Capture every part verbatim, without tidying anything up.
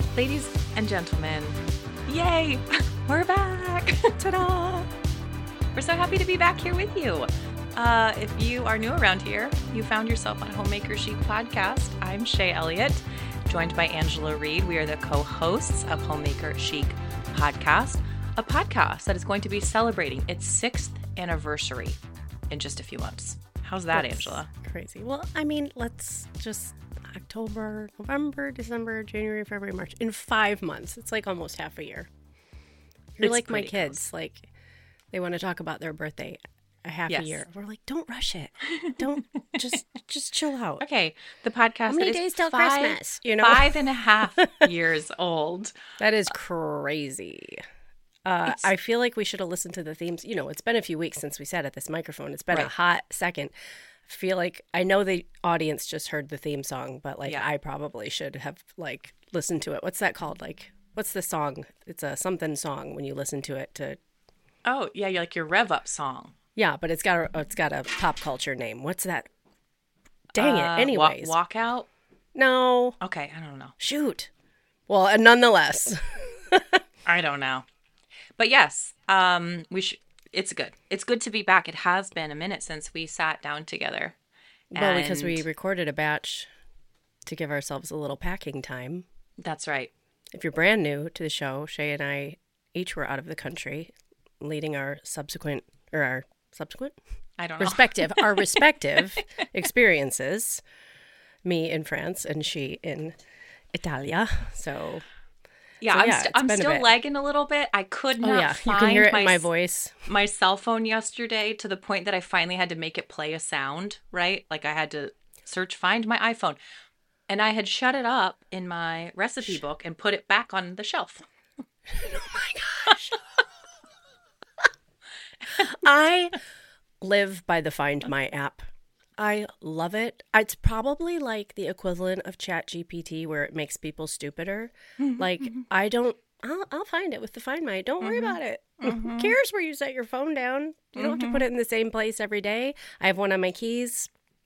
Ladies and gentlemen, yay, we're back. Ta-da. We're so happy to be back here with you. Uh, if you are new around here, you found yourself on Homemaker Chic Podcast. I'm Shay Elliott, joined by Angela Reed. We are the co-hosts of Homemaker Chic Podcast, a podcast that is going to be celebrating its sixth anniversary in just a few months. How's that, That's Angela? Crazy. Well, I mean, let's just October, November, December, January, February, March. In five months. It's like almost half a year. You're It's like my pretty kids. Like, they want to talk about their birthday a half Yes. a year. We're like, don't rush it. Don't, just just chill out. Okay, the podcast How many that is days till five, Christmas? You know? five and a half years old. That is crazy. Uh, It's- I feel like we should have listened to the themes. You know, it's been a few weeks since we sat at this microphone. It's been a Right. hot second. I feel like I know the audience just heard the theme song, but like Yeah. I probably should have like listened to it. What's that called? Like, what's the song? It's a something song when you listen to it. To Oh, yeah, you're like your rev up song. yeah, but it's got a it's got a pop culture name. What's that? Dang Uh, it. wa- Anyways, walkout. no, Okay, I don't know. shoot. Well, uh, nonetheless. I don't know. But yes, um, we should. It's good. It's good to be back. It has been a minute since we sat down together. Well, because we And- recorded a batch to give ourselves a little packing time. That's right. If you're brand new to the show, Shay and I each were out of the country, leading our subsequent, or our subsequent? I don't know. Respective, our respective experiences. Me in France and she in Italia. So, Yeah, So, I'm, yeah, st- it's I'm been a still bit. lagging a little bit. I could oh not yeah, you find can hear it my, in my s- voice. my cell phone yesterday to the point that I finally had to make it play a sound, right? Like I had to search, find my iPhone. And I had shut it up in my recipe book and put it back on the shelf. Oh my gosh. I live by the Find My app. I love it. It's probably like the equivalent of Chat G P T where it makes people stupider. Like, I don't, I'll, I'll find it with the Find My. Don't worry about it. Who cares where you set your phone down? You don't have to put it in the same place every day. I have one on my keys.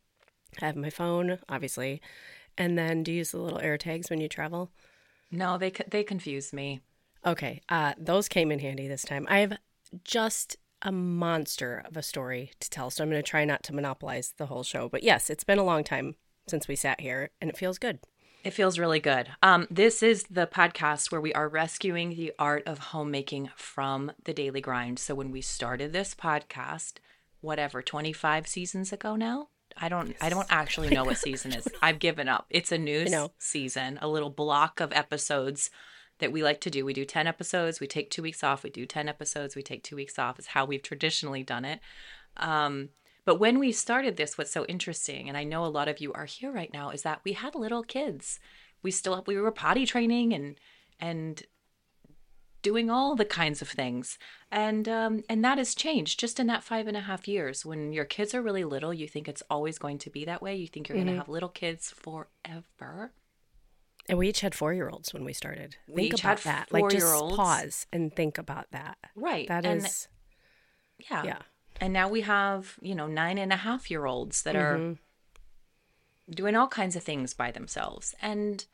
I have my phone, obviously. And then do you use the little air tags when you travel? No, they c- they confused me. Okay, uh, those came in handy this time. I have just a monster of a story to tell, so I'm going to try not to monopolize the whole show. But yes, it's been a long time since we sat here, and it feels good. It feels really good. Um, this is the podcast where we are rescuing the art of homemaking from the daily grind. So when we started this podcast, whatever, twenty-five seasons ago now, I don't, I don't actually know what season is. I've given up. It's a new I know. s- season, a little block of episodes that we like to do. We do ten episodes. We take two weeks off. We do ten episodes. We take two weeks off. Is how we've traditionally done it. Um, But when we started this, what's so interesting, and I know a lot of you are here right now, is that we had little kids. We still we were potty training and and doing all the kinds of things, and um, and that has changed just in that five and a half years. When your kids are really little, you think it's always going to be that way. You think you're going to have little kids forever. And we each had four-year-olds when we started. We Think each about had that. Like, just four-year-olds. pause and think about that. Right. That and, is, yeah. yeah. And now we have, you know, nine and a half year olds that are Mhm. doing all kinds of things by themselves. And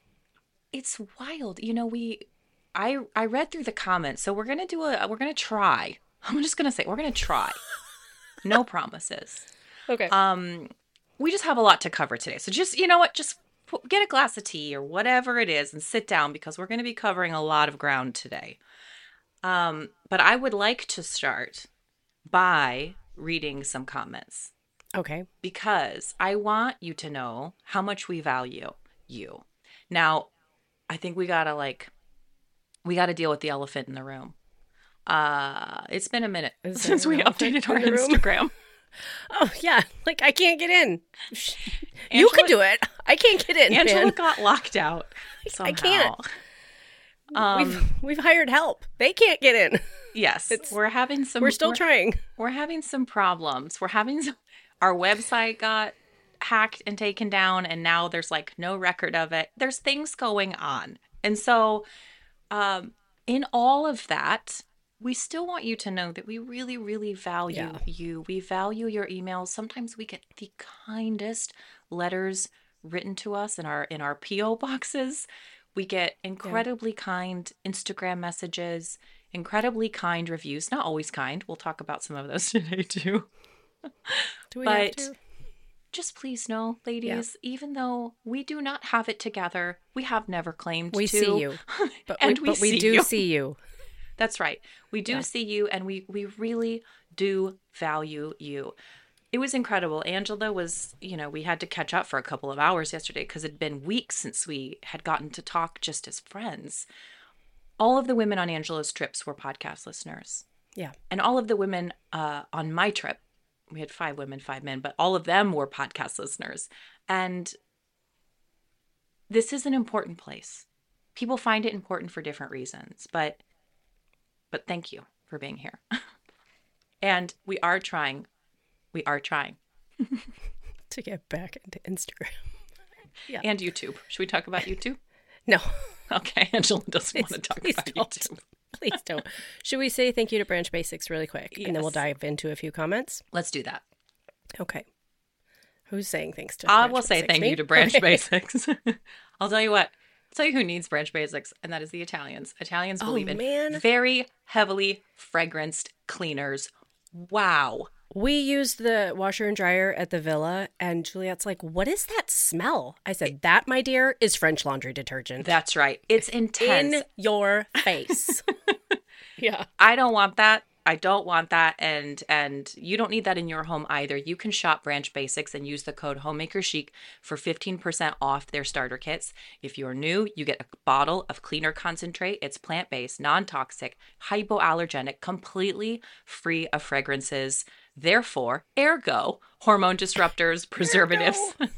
it's wild. You know, we I I read through the comments. So we're gonna do a we're gonna try. I'm just gonna say we're gonna try. No promises. Okay. Um we just have a lot to cover today. So just, you know what, just put, get a glass of tea or whatever it is and sit down because we're gonna be covering a lot of ground today. Um, but I would like to start by reading some comments okay. because I want you to know how much we value you. Now, I think we gotta like, we gotta deal with the elephant in the room. Uh, it's been a minute Is since there we an elephant updated our in the room? Instagram. Oh, yeah. Like, I can't get in. you Angela- could do it. I can't get in, Angela man. got locked out somehow. I can't. Um, we've, we've hired help. They can't get in. yes, it's- we're having some. We're still trying. We're having some problems. We're having some, our website got hacked and taken down, and now there's like no record of it. There's things going on. And so, um, in all of that, we still want you to know that we really, really value Yeah. you. We value your emails. Sometimes we get the kindest letters written to us in our in our P O boxes. We get incredibly yeah. kind Instagram messages, incredibly kind reviews. Not always kind. We'll talk about some of those today too. Do we but have to? Just please know, ladies, yeah. even though we do not have it together, we have never claimed we to. We see you. But and we, we, but we see do you. see you. That's right. We do yeah. see you, and we, we really do value you. It was incredible. Angela was, you know, we had to catch up for a couple of hours yesterday because it had been weeks since we had gotten to talk just as friends. All of the women on Angela's trips were podcast listeners. Yeah. And all of the women uh, on my trip, we had five women, five men, but all of them were podcast listeners. And this is an important place. People find it important for different reasons, but but thank you for being here. And we are trying, we are trying. to get back into Instagram. yeah. And YouTube. Should we talk about YouTube? No. Okay, Angela doesn't please, want to talk about don't. YouTube. Please don't. Should we say thank you to Branch Basics really quick? Yes. And then we'll dive into a few comments? Let's do that. Okay. Who's saying thanks to I Branch will say Basics? thank Me? you to Branch okay. Basics. I'll tell you what. I'll tell you who needs Branch Basics, and that is the Italians. Italians oh, believe in man. very heavily fragranced cleaners. Wow. We used the washer and dryer at the villa, and Juliet's like, what is that smell? I said, that, my dear, is French laundry detergent. That's right. It's intense. In your face. yeah. I don't want that. I don't want that. And and you don't need that in your home either. You can shop Branch Basics and use the code Homemaker Chic for fifteen percent off their starter kits. If you're new, you get a bottle of cleaner concentrate. It's plant-based, non-toxic, hypoallergenic, completely free of fragrances. Therefore, ergo, hormone disruptors, preservatives,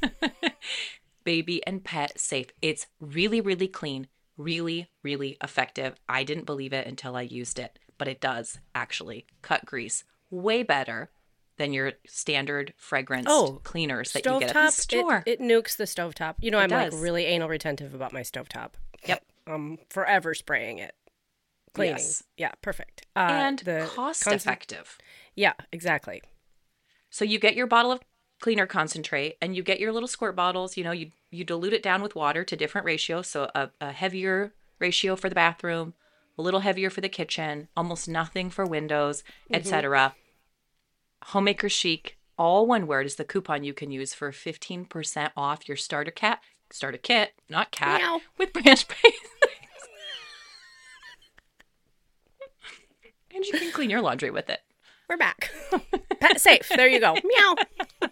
baby and pet safe. It's really, really clean, really, really effective. I didn't believe it until I used it, but it does actually cut grease way better than your standard fragrance oh, cleaners that you get at the store. It, it nukes the stovetop. You know, it I'm does. like really anal retentive about my stovetop. Yep. I'm forever spraying it. Cleaning. Yes. Yeah, perfect. Uh, and the cost concent- effective. Yeah, exactly. So you get your bottle of cleaner concentrate and you get your little squirt bottles. You know, you, you dilute it down with water to different ratios. So a, a heavier ratio for the bathroom, a little heavier for the kitchen, almost nothing for windows, mm-hmm. et cetera. Homemaker Chic, all one word, is the coupon you can use for fifteen percent off your starter cat, starter kit, not cat, Meow. with Branch Basics. And you can clean your laundry with it. We're back. Pet safe. There you go. Meow.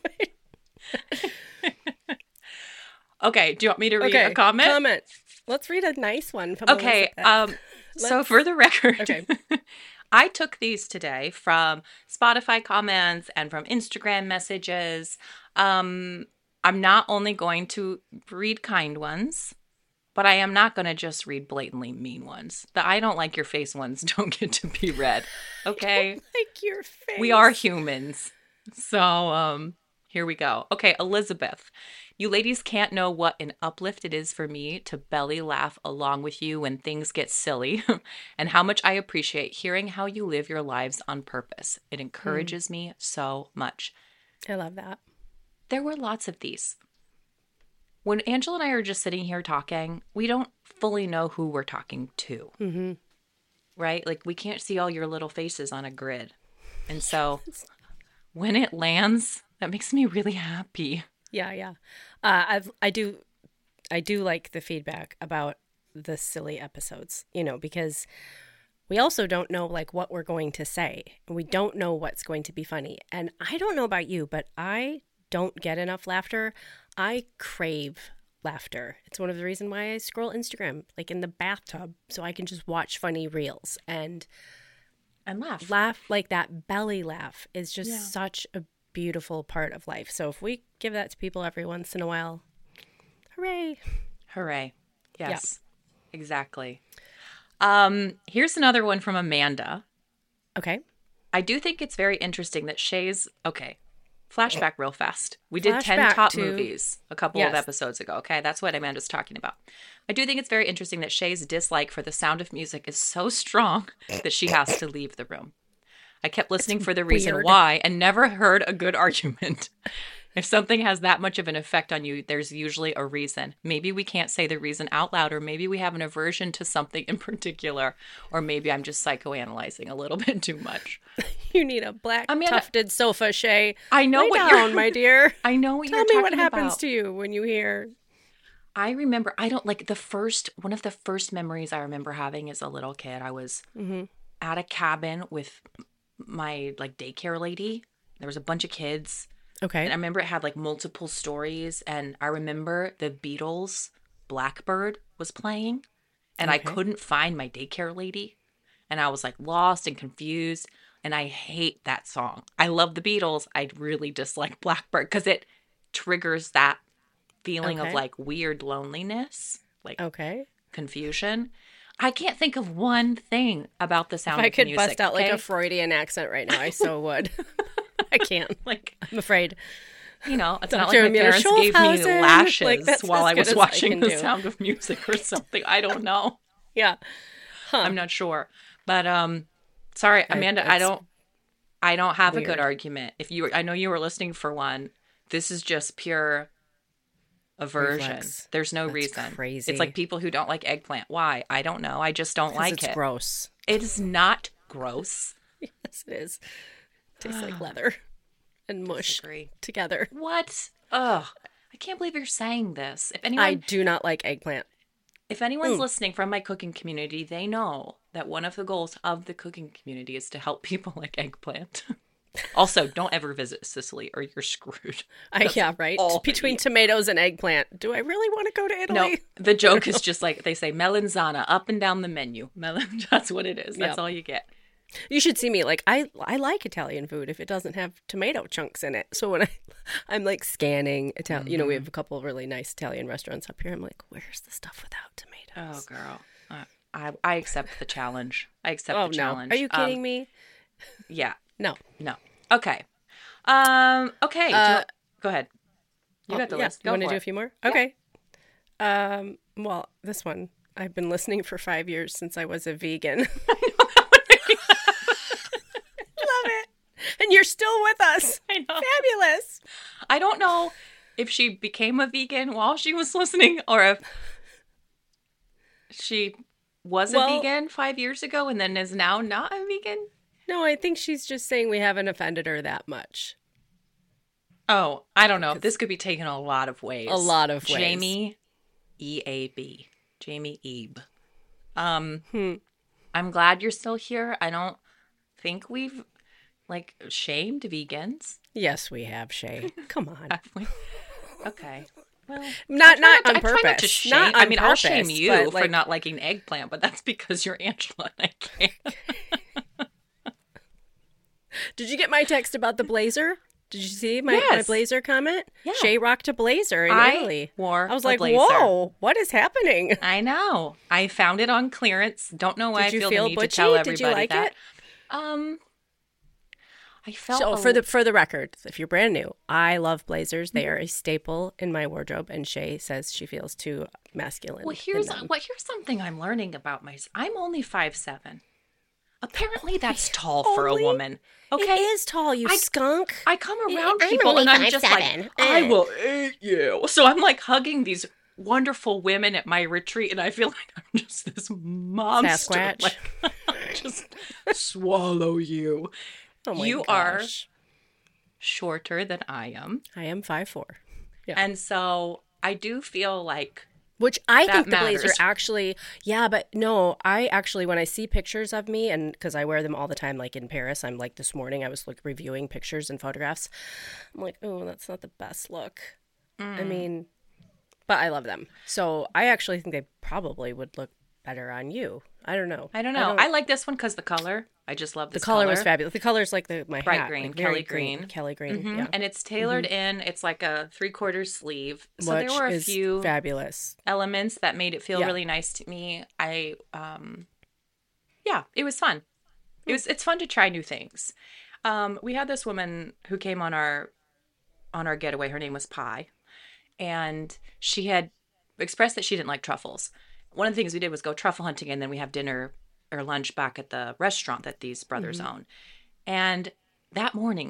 Okay. Do you want me to read okay, a comment? Comment. Let's read a nice one from Okay. Elizabeth. Um, so for the record, okay. I took these today from Spotify comments and from Instagram messages. Um, I'm not only going to read kind ones, but I am not going to just read blatantly mean ones. The I don't like your face ones don't get to be read. Okay? I don't like your face. We are humans. So, um, here we go. Okay, Elizabeth. You ladies can't know what an uplift it is for me to belly laugh along with you when things get silly and how much I appreciate hearing how you live your lives on purpose. It encourages mm. me so much. I love that. There were lots of these. When Angela and I are just sitting here talking, we don't fully know who we're talking to, mm-hmm. right? Like we can't see all your little faces on a grid. And so when it lands, that makes me really happy. Yeah, yeah. Uh, I've, I do, I do like the feedback about the silly episodes, you know, because we also don't know like what we're going to say. We don't know what's going to be funny. And I don't know about you, but I don't get enough laughter. I crave laughter. It's one of the reasons why I scroll Instagram, like in the bathtub, so I can just watch funny reels and and laugh. Laugh like that belly laugh is just yeah. such a beautiful part of life. So if we give that to people every once in a while, hooray. Hooray. Yes, yeah. Exactly. Um, here's another one from Amanda. Okay. I do think it's very interesting that Shay's, okay, flashback real fast. We did Flashback ten top to, movies a couple yes. of episodes ago. Okay, that's what Amanda's talking about. I do think it's very interesting that Shay's dislike for the Sound of Music is so strong that she has to leave the room. I kept listening it's for the reason weird. why and never heard a good argument. If something has that much of an effect on you, there's usually a reason. Maybe we can't say the reason out loud, or maybe we have an aversion to something in particular, or maybe I'm just psychoanalyzing a little bit too much. You need a black I mean, tufted sofa, Shay. I know Lay what down, you're, my dear. I know what Tell you're me talking what happens about. to you when you hear. I remember, I don't like the first, one of the first memories I remember having as a little kid. I was Mm-hmm. at a cabin with my like daycare lady. There was a bunch of kids. Okay. And I remember it had like multiple stories. And I remember the Beatles' Blackbird was playing. And I Okay. couldn't find my daycare lady. And I was like lost and confused. And I hate that song. I love the Beatles. I really dislike Blackbird because it triggers that feeling Okay. of like weird loneliness, like Okay. confusion. I can't think of one thing about the sound If I of could music. bust out like okay? a Freudian accent right now, I so would. I can't. like I'm afraid. you know, it's not Doctor like my Amira parents gave me Schulthausen. lashes Like, that's while as I good was as I watching can The do. Sound of Music or something. I don't know. Yeah. Huh. I'm not sure. But um sorry, Amanda, I, that's don't I don't have a weird. good argument. If you were, I know you were listening for one. This is just pure aversion. Reflex. There's no That's reason. crazy. It's like people who don't like eggplant. Why? I don't know. I just don't 'Cause like it's it. gross. It is not gross. Yes, it is. Tastes like leather and mush Disagree. together. What? Ugh. I can't believe you're saying this. If anyone I do not like eggplant. if anyone's Mm. listening from my cooking community, they know that one of the goals of the cooking community is to help people like eggplant. Also, don't ever visit Sicily or you're screwed. I, That's yeah, right. all I Between eat. tomatoes and eggplant, do I really want to go to Italy? No, the joke is just like they say melanzana up and down the menu. Melon, that's what it is. That's Yeah. all you get. You should see me. Like I, I like Italian food if it doesn't have tomato chunks in it. So when I, I'm like scanning Italian. You know, Mm-hmm. we have a couple of really nice Italian restaurants up here. I'm like, where's the stuff without tomatoes? Oh, girl. Uh, I I accept the challenge. I accept Oh, the no! challenge. Are you Um, kidding me? Yeah. No. No. Okay. Um. Okay. do you Uh, want- go ahead. You got the Oh, yeah. list. You Go want to for do it. a few more? Okay. Um. Well, this one I've been listening for five years since I was a vegan. Love it. And you're still with us. I know. Fabulous. I don't know if she became a vegan while she was listening or if she was a Well- vegan five years ago and then is now not a vegan. No, I think she's just saying we haven't offended her that much. Oh, I don't know. This could be taken a lot of ways. A lot of ways. Jamie E A B. Jamie Ebe. Um, Hmm. I'm glad you're still here. I don't think we've like shamed vegans. Yes, we have, Shay. Come on. Have we? Okay. Well, Not I try not on to- I try purpose. not to shame. Not I on mean, I'll shame purpose, you but, for like, not liking eggplant, but that's because you're Angela and I can't. Did you get my text about the blazer? Did you see my, my Yes. blazer comment? Yeah. Shay rocked a blazer in I Italy. wore I was a like, blazer. whoa, what is happening? I know. I found it on clearance. Don't know why Did you I feel, feel the need butchy? to tell everybody Did you like that. it? Um, I felt So a for the for the record, if you're brand new, I love blazers. They are a staple in my wardrobe, and Shay says she feels too masculine. Well, in here's them. what here's something I'm learning about myself. I'm only five seven. Apparently, that's tall for a Only? woman. Okay, It is tall, you I- skunk. I come around I'm people only and I'm five just seven. like, I Eh. will eat you. So I'm like hugging these wonderful women at my retreat, and I feel like I'm just this monster. Sasquatch. Like, just swallow you. Oh my you are- gosh. Shorter than I am, I am five four. Yeah. and so I do feel like Which I That think the blazer matters. actually, yeah, but no, I actually, when I see pictures of me, and because I wear them all the time, like in Paris, I'm like this morning, I was like reviewing pictures and photographs. I'm like, oh, that's not the best look. Mm. I mean, but I love them. So I actually think they probably would look better on you. I don't know. I don't know. I, like this one because the color. I just love the this color, was fabulous. The color's like the my Bright hat, green, like very Kelly green. Kelly green, Mhm. yeah. And it's tailored in. It's like a three quarter sleeve. So Which there were a is few fabulous. elements that made it feel Yeah. really nice to me. I, um, yeah, it was fun. It was. It's fun to try new things. Um, we had this woman who came on our on our getaway. Her name was Pie, and she had expressed that she didn't like truffles. One of the things we did was go truffle hunting, and then we have dinner or lunch back at the restaurant that these brothers Mm-hmm. own. And that morning,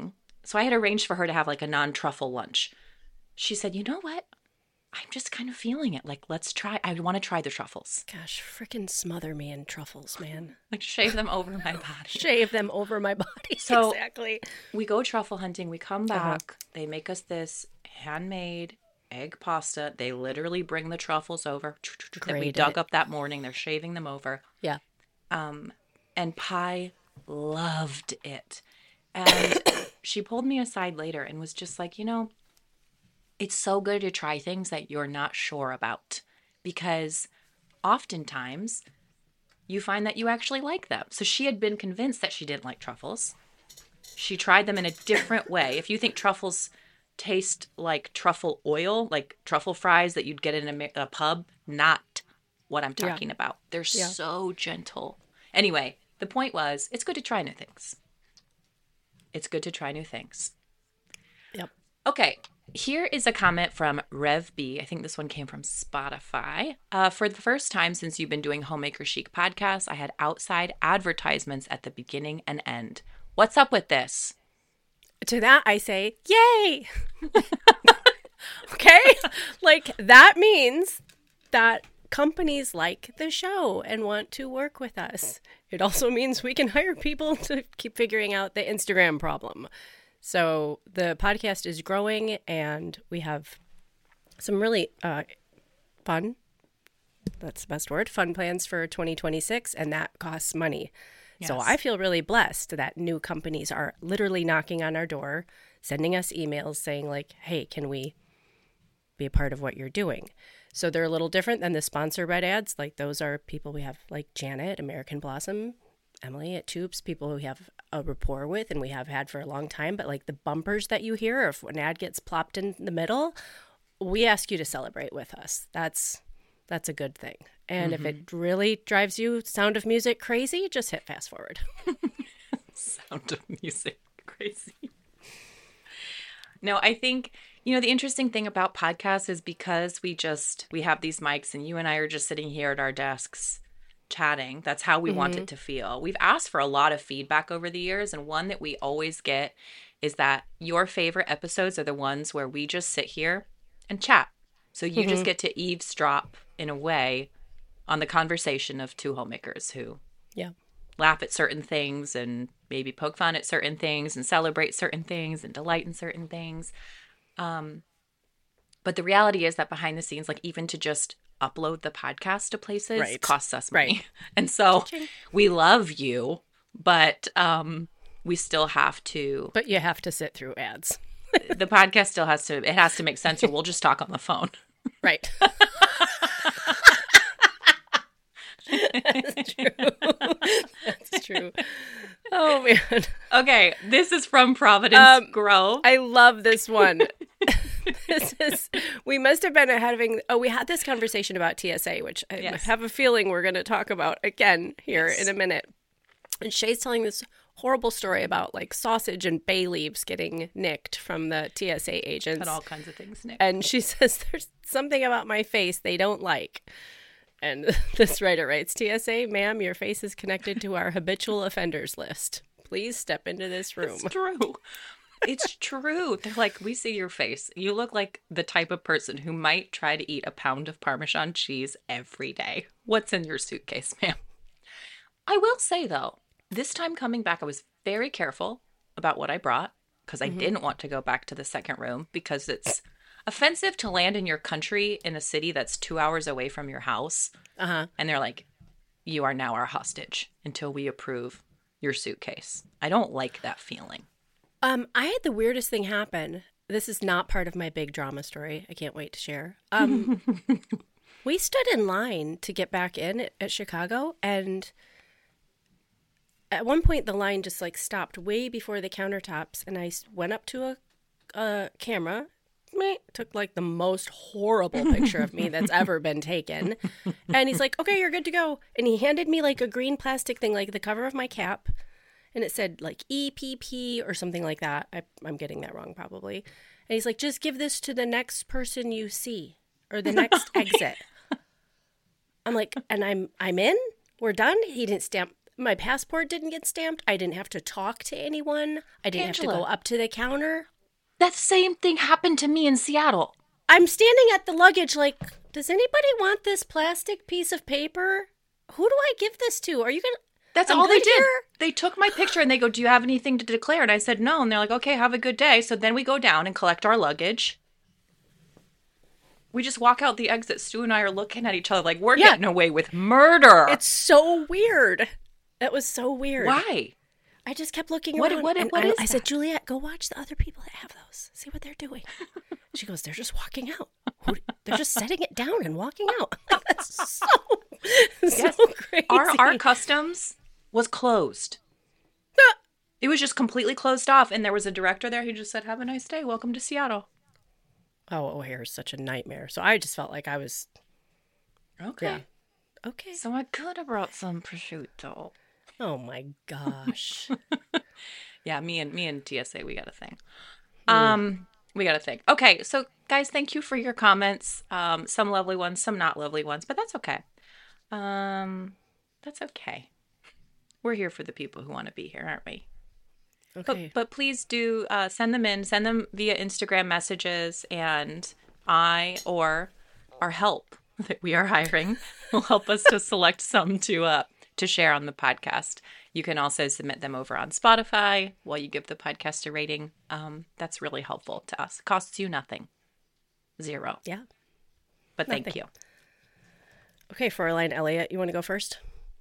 So I had arranged for her to have like a non-truffle lunch. She said, you know what? I'm just kind of feeling it. Like, let's try. I want to try the truffles. Gosh, freaking smother me in truffles, man. Like, shave them over my body. Shave them over my body. So exactly. We go truffle hunting. We come back. Uh-huh. They make us this handmade egg pasta. They literally bring the truffles over that we dug up that morning. They're shaving them over. Yeah. Um, and Pi loved it. And she pulled me aside later and was just like, you know, it's so good to try things that you're not sure about, because oftentimes you find that you actually like them. So she had been convinced that she didn't like truffles. She tried them in a different way. If you think truffles taste like truffle oil, like truffle fries that you'd get in a, a pub, not what I'm talking yeah. about. They're yeah. so gentle. Anyway, the point was, it's good to try new things. It's good to try new things. Yep. Okay. Here is a comment from Rev B. I think this one came from Spotify. Uh, for the first time since you've been doing Homemaker Chic podcast, I had outside advertisements at the beginning and end. What's up with this? To that, I say, yay! Okay? Like, that means that companies like the show and want to work with us. It also means we can hire people to keep figuring out the Instagram problem. So the podcast is growing, and we have some really uh, fun, that's the best word, fun plans for twenty twenty-six, and that costs money. Yes. So I feel really blessed that new companies are literally knocking on our door, sending us emails saying like, hey, can we be a part of what you're doing? So they're a little different than the sponsor-read ads. Like, those are people we have, like Janet, American Blossom, Emily at Tubes, people who we have a rapport with and we have had for a long time. But like the bumpers that you hear, or if an ad gets plopped in the middle, we ask you to celebrate with us. That's that's a good thing. And mm-hmm. if it really drives you Sound of Music crazy, just hit fast forward. Sound of Music crazy. No, I think, you know, the interesting thing about podcasts is because we just, we have these mics and you and I are just sitting here at our desks chatting. That's how we mm-hmm. want it to feel. We've asked for a lot of feedback over the years, and one that we always get is that your favorite episodes are the ones where we just sit here and chat. So you mm-hmm. just get to eavesdrop in a way on the conversation of two homemakers who yeah. laugh at certain things and maybe poke fun at certain things and celebrate certain things and delight in certain things. Um, but the reality is that behind the scenes, like even to just upload the podcast to places right. costs us money. Right. And so we love you, but um, we still have to. But you have to sit through ads. The podcast still has to, it has to make sense, or we'll just talk on the phone. Right. That's true. That's true. Oh, man. Okay, this is from Providence um, Grove. I love this one. This is, we must have been having, oh, we had this conversation about T S A, which I yes. have a feeling we're going to talk about again here yes. in a minute. And Shay's telling this horrible story about like sausage and bay leaves getting nicked from the T S A agents. And all kinds of things nicked. And she says, there's something about my face they don't like. And this writer writes, T S A, ma'am, your face is connected to our habitual offenders list. Please step into this room. It's true. It's true. They're like, we see your face. You look like the type of person who might try to eat a pound of Parmesan cheese every day. What's in your suitcase, ma'am? I will say, though, this time coming back, I was very careful about what I brought because I mm-hmm. didn't want to go back to the second room because it's offensive to land in your country in a city that's two hours away from your house. Uh-huh. And they're like, you are now our hostage until we approve your suitcase. I don't like that feeling. Um, I had the weirdest thing happen. This is not part of my big drama story. I can't wait to share. Um, we stood in line to get back in at, at Chicago, and at one point the line just like stopped way before the countertops, and I went up to a, a camera, meh, took like the most horrible picture of me that's ever been taken, and he's like, okay, you're good to go. And he handed me like a green plastic thing, like the cover of my cap. And it said like E P P or something like that. I, I'm getting that wrong probably. And he's like, just give this to the next person you see or the next exit. I'm like, and I'm I'm in? We're done? He didn't stamp my passport didn't get stamped. I didn't have to talk to anyone. I didn't Angela. have to go up to the counter. That same thing happened to me in Seattle. I'm standing at the luggage like, does anybody want this plastic piece of paper? Who do I give this to? Are you going to... That's I'm all they good did. here? They took my picture and they go, do you have anything to declare? And I said, no. And they're like, okay, have a good day. So then we go down and collect our luggage. We just walk out the exit. Stu and I are looking at each other like, we're Yeah. getting away with murder. It's so weird. It was so weird. Why? I just kept looking What- around. what- and what I, is I said, that? Juliet, go watch the other people that have those. See what they're doing. She goes, they're just walking out. Who- They're just setting it down and walking out. That's so, Yes. so crazy. Our, our customs was closed. It was just completely closed off. And there was a director there who just said, have a nice day. Welcome to Seattle. Oh, O'Hare is such a nightmare. So I just felt like I was, Okay. yeah. Okay. So I could have brought some prosciutto. Oh my gosh. Yeah, me and me and T S A, we got a thing. Um, we got a thing. Okay, so guys, thank you for your comments. Um, some lovely ones, some not lovely ones, but that's okay. Um, that's okay. We're here for the people who want to be here, aren't we? Okay. But, but please do uh, send them in. Send them via Instagram messages, and I or our help that we are hiring will help us to select some to uh, to share on the podcast. You can also submit them over on Spotify while you give the podcast a rating. Um, that's really helpful to us. Costs you nothing. Zero. Yeah. But thank Nothing. you. Okay, Fräulein Elliot, you want to go first?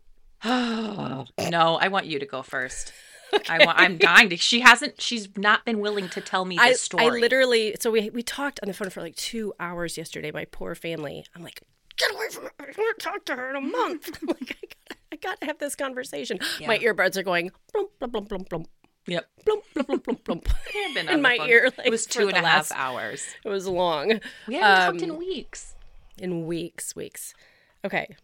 No, I want you to go first. I want, I'm dying to. She hasn't. She's not been willing to tell me I, this story. I literally, so we we talked on the phone for like two hours yesterday. My poor family. I'm like, get away from her. I haven't talked to her in a month. I'm like, I gotta, I gotta have this conversation. Yeah. My earbuds are going blump, blump, blump, blump, blump, Yep. blump, blump, blump, blump, blump. I've been in on the my phone. ear. Like, It was for two and the a half last- hours. It was long. We haven't Um, talked in weeks. in weeks, weeks. Okay.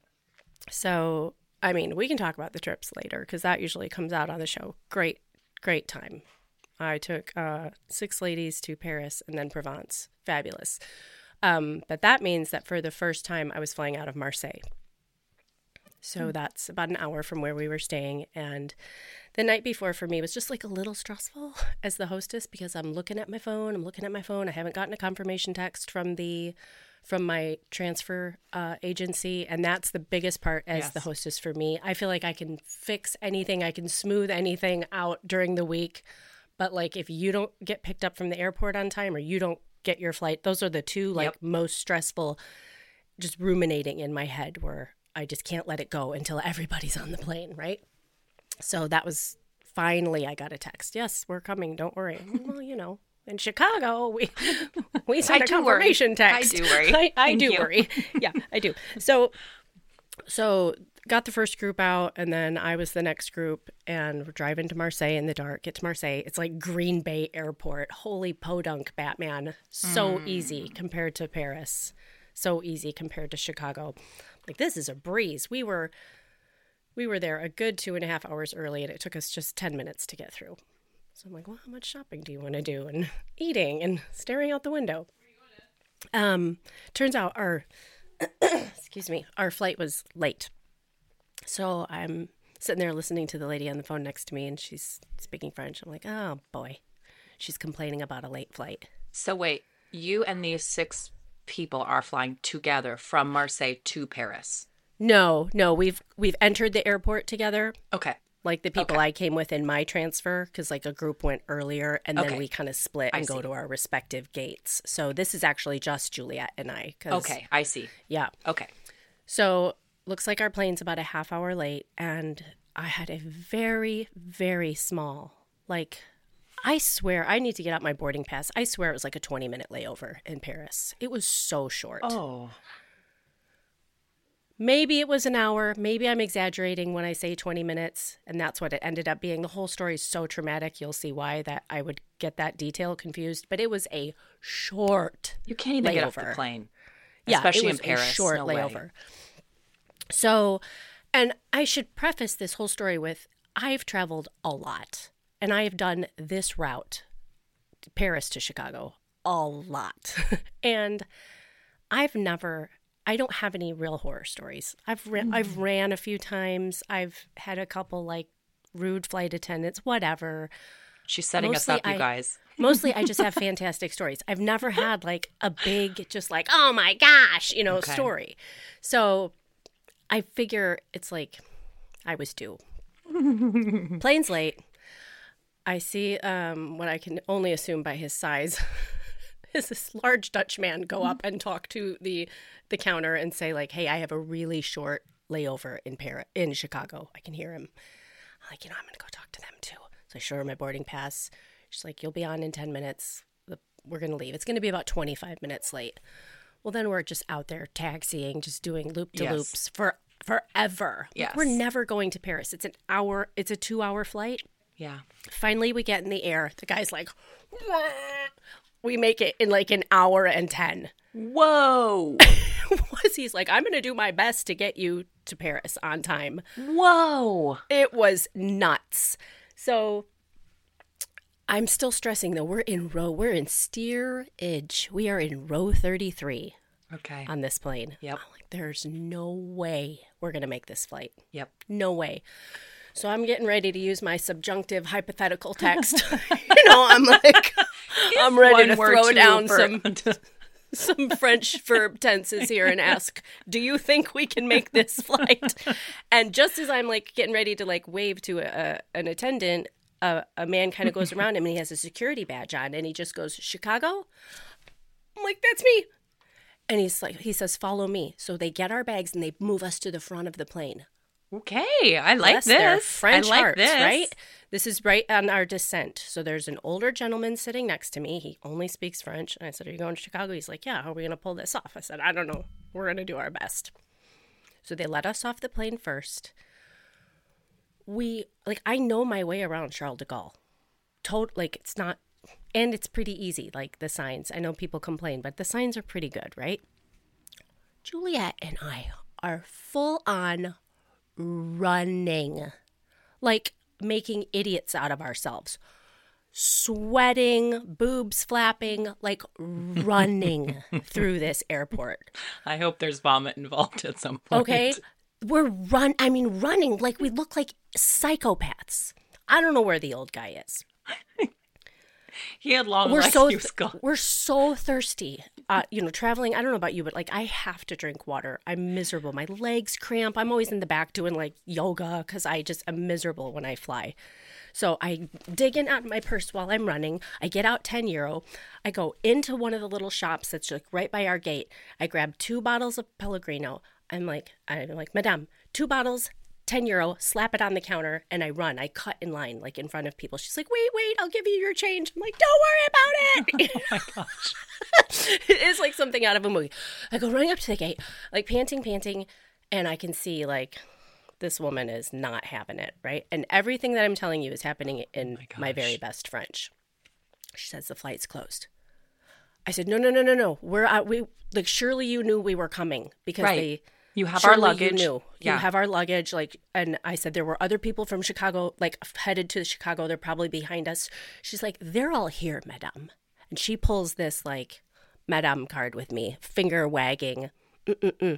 So, I mean, we can talk about the trips later because that usually comes out on the show. Great, great time. I took uh, six ladies to Paris and then Provence. Fabulous. Um, but that means that for the first time, I was flying out of Marseille. So that's about an hour from where we were staying. And the night before for me was just like a little stressful as the hostess because I'm looking at my phone. I'm looking at my phone. I haven't gotten a confirmation text from the from my transfer uh, agency. And that's the biggest part as Yes. the hostess for me. I feel like I can fix anything. I can smooth anything out during the week. But like if you don't get picked up from the airport on time or you don't get your flight, those are the two like Yep. most stressful, just ruminating in my head where I just can't let it go until everybody's on the plane, right? So that was finally I got a text. Yes, we're coming. Don't worry. Well, you know, in Chicago, we we sent I a do worry. confirmation I text. do worry. I, I Thank do you. worry. Yeah, I do. So so got the first group out, and then I was the next group, and we're driving to Marseille in the dark. Get to Marseille. It's like Green Bay Airport. Holy podunk, Batman. So Mm. easy compared to Paris. So easy compared to Chicago. Like, this is a breeze. We were we were there a good two and a half hours early, and it took us just ten minutes to get through. So I'm like, well, how much shopping do you want to do? And eating and staring out the window. Um, turns out our, excuse me, our flight was late. So I'm sitting there listening to the lady on the phone next to me, and she's speaking French. I'm like, oh, boy. She's complaining about a late flight. So wait, you and these six people are flying together from Marseille to Paris. No, no, we've we've entered the airport together. Okay. Like the people Okay. I came with in my transfer, because like a group went earlier, and then Okay. we kind of split I and go see. to our respective gates. So this is actually just Juliet and I. 'Cause, Okay, I see. Yeah. Okay. So looks like our plane's about a half hour late, and I had a very, very small, like, I swear, I need to get out my boarding pass. I swear it was like a twenty minute layover in Paris. It was so short. Oh. Maybe it was an hour. Maybe I'm exaggerating when I say twenty minutes, and that's what it ended up being. The whole story is so traumatic. You'll see why that I would get that detail confused, but it was a short You can't even get off the layover. plane. Yeah, Especially it was in Paris. a short No way. layover. So, and I should preface this whole story with I've traveled a lot, and I have done this route, Paris to Chicago, a lot. And I've never I don't have any real horror stories. I've ran, mm. I've ran a few times. I've had a couple like rude flight attendants, whatever. She's setting mostly us up, you I, guys. Mostly I just have fantastic stories. I've never had like a big, just like, oh my gosh, you know, okay. story. So I figure it's like I was due. Plane's late. I see um, what I can only assume by his size is this large Dutch man go up and talk to the the counter and say like, hey, I have a really short layover in Paris, in Chicago. I can hear him. I'm like, you know, I'm going to go talk to them too. So I show her my boarding pass. She's like, you'll be on in ten minutes. We're going to leave. It's going to be about twenty-five minutes late. Well, then we're just out there taxiing, just doing loop-de-loops yes. for forever. Yes. Like, we're never going to Paris. It's an hour. It's a two-hour flight. Yeah. Finally, we get in the air. The guy's like, wah! We make it in like an hour and ten. Whoa. Was he's like, I'm going to do my best to get you to Paris on time. Whoa. It was nuts. So I'm still stressing though. We're in row. We're in steerage. We are in row thirty-three. Okay. On this plane. Yep. I'm like, there's no way we're going to make this flight. Yep. No way. So I'm getting ready to use my subjunctive hypothetical text. You know, I'm like, I'm ready to throw down some some French verb tenses here and ask, do you think we can make this flight? And just as I'm like getting ready to like wave to a, an attendant, a, a man kind of goes around him and he has a security badge on and he just goes, Chicago? I'm like, that's me. And he's like, he says, follow me. So they get our bags and they move us to the front of the plane. Okay, I like Bless this. Their French I like hearts, this. right? This is right on our descent. So there's an older gentleman sitting next to me. He only speaks French. And I said, are you going to Chicago? He's like, yeah, how are we going to pull this off? I said, I don't know. We're going to do our best. So they let us off the plane first. We, like, I know my way around Charles de Gaulle. Tot- like, it's not, and it's pretty easy, like the signs. I know people complain, but the signs are pretty good, right? Juliet and I are full on running, like making idiots out of ourselves, sweating, boobs flapping, like running through this airport. I hope there's vomit involved at some point. Okay, we're run. I mean, running like we look like psychopaths. I don't know where the old guy is. He had long we're legs. So he was gone. We're so thirsty. Uh, you know, traveling, I don't know about you, but like I have to drink water. I'm miserable. My legs cramp. I'm always in the back doing like yoga because I just am miserable when I fly. So I dig in out my purse while I'm running. I get out ten euro. I go into one of the little shops that's like right by our gate. I grab two bottles of Pellegrino. I'm like, I'm like, Madame, two bottles, ten euro, slap it on the counter, and I run. I cut in line, like in front of people. She's like, wait, wait, I'll give you your change. I'm like, don't worry about it. Oh my gosh. It is like something out of a movie. I go running up to the gate, like panting, panting, and I can see like this woman is not having it, right? And everything that I'm telling you is happening in oh my, my very best French. She says the flight's closed. I said, no, no, no, no, no. We're out. We like surely you knew we were coming because right. they you have surely our luggage. You knew yeah. you have our luggage. Like, and I said there were other people from Chicago, like headed to Chicago. They're probably behind us. She's like, they're all here, Madame. And she pulls this like Madame card with me, finger wagging. Mm-mm-mm.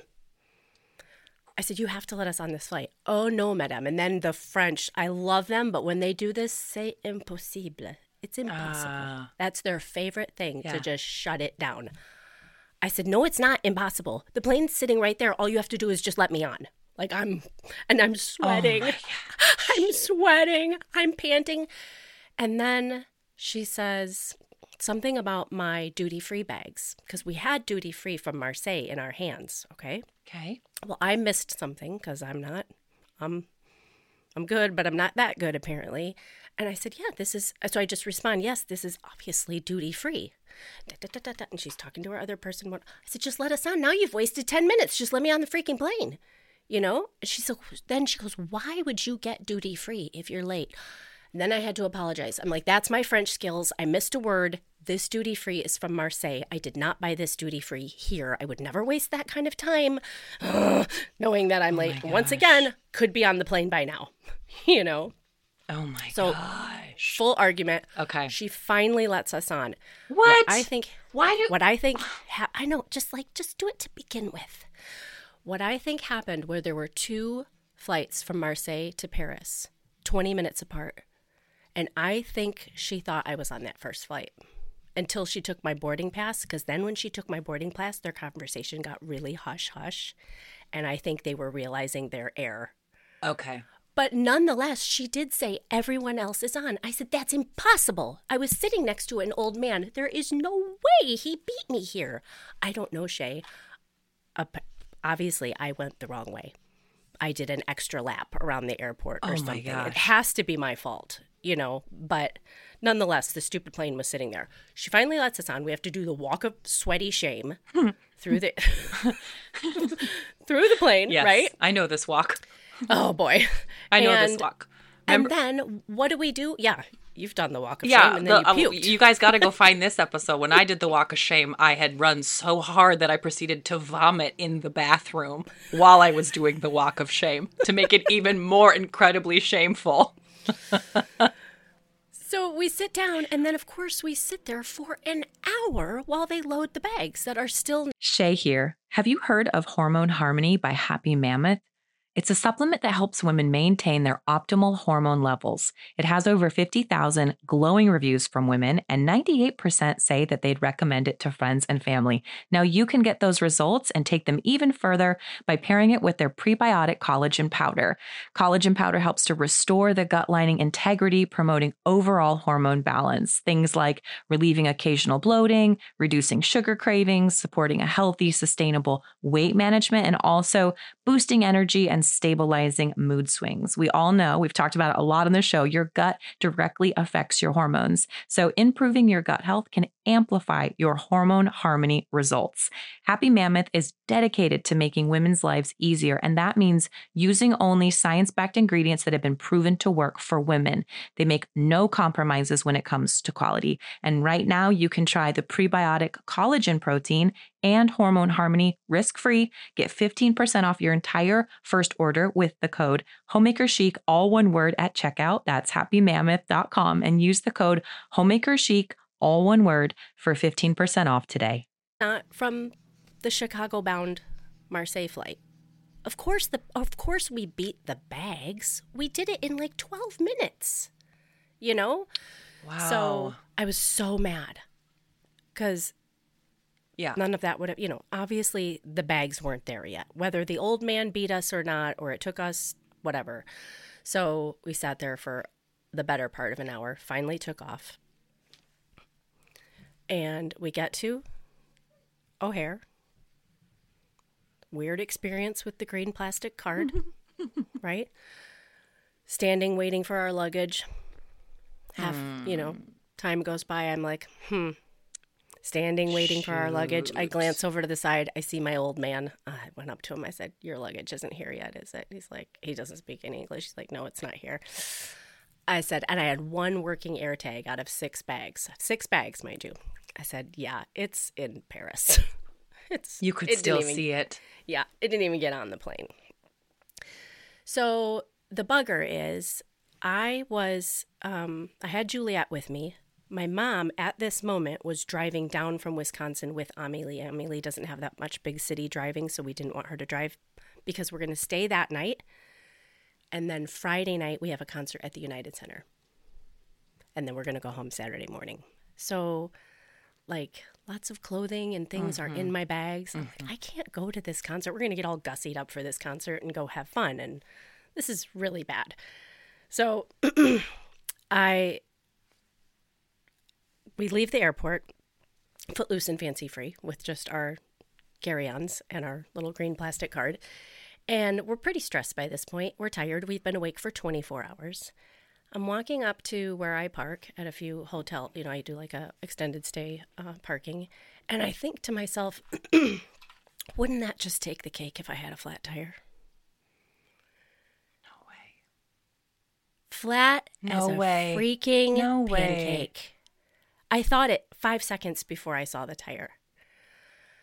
I said, you have to let us on this flight. Oh, no, Madame. And then the French, I love them, but when they do this, c'est impossible. It's impossible. Uh, That's their favorite thing, yeah. to just shut it down. I said, no, it's not impossible. The plane's sitting right there. All you have to do is just let me on. Like I'm, and I'm sweating. Oh I'm sweating. I'm panting. And then she says something about my duty-free bags, because we had duty-free from Marseille in our hands, okay? Okay. Well, I missed something because I'm not, I'm, I'm good, but I'm not that good apparently. And I said, yeah, this is, so I just respond, yes, this is obviously duty-free. Da, da, da, da, da. And she's talking to her other person. I said, just let us on. Now you've wasted ten minutes. Just let me on the freaking plane. You know? And she said, then she goes, why would you get duty-free if you're late? And then I had to apologize. I'm like, that's my French skills. I missed a word. This duty-free is from Marseille. I did not buy this duty-free here. I would never waste that kind of time, Ugh, knowing that I'm oh late. Once again, could be on the plane by now, you know? Oh my So, gosh. full argument. Okay. She finally lets us on. What? I think. Why do? What I think. Ha- I know. Just like, just do it to begin with. What I think happened where there were two flights from Marseille to Paris, twenty minutes apart, and I think she thought I was on that first flight until she took my boarding pass. Because then, when she took my boarding pass, their conversation got really hush hush, and I think they were realizing their error. Okay. But nonetheless, she did say everyone else is on. I said, that's impossible. I was sitting next to an old man. There is no way he beat me here. I don't know, Shay. Uh, obviously, I went the wrong way. I did an extra lap around the airport or Oh my something. gosh. It has to be my fault, you know. But nonetheless, the stupid plane was sitting there. She finally lets us on. We have to do the walk of sweaty shame through the through the plane, Yes, right? I know this walk. Oh, boy. I know and, this walk. Remember? And then what do we do? Yeah, you've done the walk of Yeah, shame and then the, you uh, puked. you guys got to go find this episode. When I did the walk of shame, I had run so hard that I proceeded to vomit in the bathroom while I was doing the walk of shame to make it even more incredibly shameful. So we sit down, and then, of course, we sit there for an hour while they load the bags that are still... Shay here. Have you heard of Hormone Harmony by Happy Mammoth? It's a supplement that helps women maintain their optimal hormone levels. It has over fifty thousand glowing reviews from women, and ninety-eight percent say that they'd recommend it to friends and family. Now you can get those results and take them even further by pairing it with their prebiotic collagen powder. Collagen powder helps to restore the gut lining integrity, promoting overall hormone balance. Things like relieving occasional bloating, reducing sugar cravings, supporting a healthy, sustainable weight management, and also boosting energy and stabilizing mood swings. We all know, we've talked about it a lot on the show, your gut directly affects your hormones. So improving your gut health can amplify your hormone harmony results. Happy Mammoth is dedicated to making women's lives easier, and that means using only science-backed ingredients that have been proven to work for women. They make no compromises when it comes to quality. And right now, you can try the prebiotic collagen protein and Hormone Harmony risk-free. Get fifteen percent off your entire first order with the code Homemaker Chic, all one word at checkout. That's happy mammoth dot com, and use the code Homemaker Chic, all one word, for fifteen percent off today. Not from the Chicago-bound Marseille flight. Of course, the of course we beat the bags. We did it in like twelve minutes, you know? Wow. So I was so mad because yeah. none of that would have, you know, obviously the bags weren't there yet, whether the old man beat us or not, or it took us, whatever. So we sat there for the better part of an hour, finally took off. And we get to O'Hare. Weird experience with the green plastic card, right? Standing, waiting for our luggage. Half, mm. you know, time goes by. I'm like, hmm. Standing, waiting Shoot. for our luggage. I glance over to the side. I see my old man. Uh, I went up to him. I said, your luggage isn't here yet, is it? He's like, he doesn't speak any English. He's like, no, it's not here. I said, and I had one working air tag out of six bags. Six bags, mind you. I said, yeah, it's in Paris. It's You could it still even, see it. Yeah, it didn't even get on the plane. So the bugger is, I was, um, I had Juliet with me. My mom, at this moment, was driving down from Wisconsin with Amelie. Amelie doesn't have that much big city driving, so we didn't want her to drive because we're going to stay that night. And then Friday night, we have a concert at the United Center. And then we're going to go home Saturday morning. So, like, lots of clothing and things mm-hmm. are in my bags. Mm-hmm. I'm like, I can't go to this concert. We're going to get all gussied up for this concert and go have fun. And this is really bad. So, I... We leave the airport, footloose and fancy-free, with just our carry-ons and our little green plastic card. And we're pretty stressed by this point. We're tired. We've been awake for twenty-four hours. I'm walking up to where I park at a few hotels. You know, I do like a extended stay uh, parking. And I think to myself, wouldn't that just take the cake if I had a flat tire? No way. Flat no as a way. freaking no pancake. Way. I thought it five seconds before I saw the tire.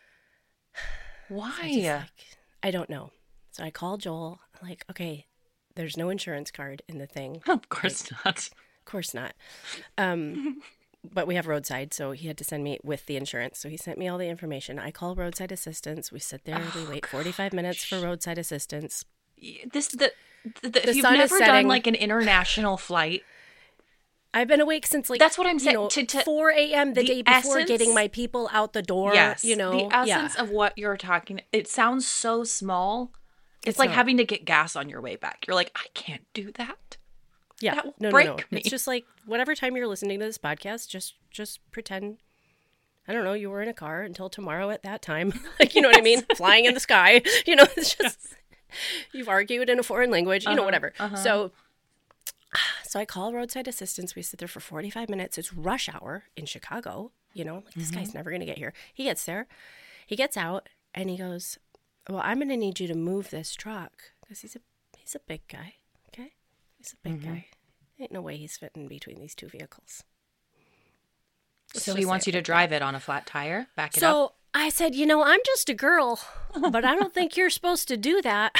Why? I, just, like, I don't know. So I called Joel. I'm like, okay, There's no insurance card in the thing. Of course like, not. Of course not. Um, but we have roadside, so he had to send me with the insurance. So he sent me all the information. I call roadside assistance. We sit there. Oh, we wait forty-five gosh. minutes for roadside assistance. This the, the, the the if you've sun never is done setting. like an international flight. I've been awake since like that's what I'm saying. You know, to, to, four a.m. the, the day before, essence, getting my people out the door. Yes, you know, the essence yeah. of what you're talking. It sounds so small. It's, it's like not. having to get gas on your way back. You're like, I can't do that. Yeah, that will no, break no, no. me. It's just like whatever time you're listening to this podcast, just just pretend. I don't know. You were in a car until tomorrow at that time. Like, you know yes. what I mean? Flying in the sky. You know, it's just yes. you've argued in a foreign language. You uh-huh, know, whatever. Uh-huh. So. So I call roadside assistance. We sit there for forty-five minutes. It's rush hour in Chicago. You know, like this mm-hmm. guy's never going to get here. He gets there. He gets out and he goes, well, I'm going to need you to move this truck because he's a he's a big guy. Okay. He's a big mm-hmm. guy. Ain't no way he's fitting between these two vehicles. So he wants you to drive it on a flat tire, back it so up? So I said, you know, I'm just a girl, but I don't think you're supposed to do that.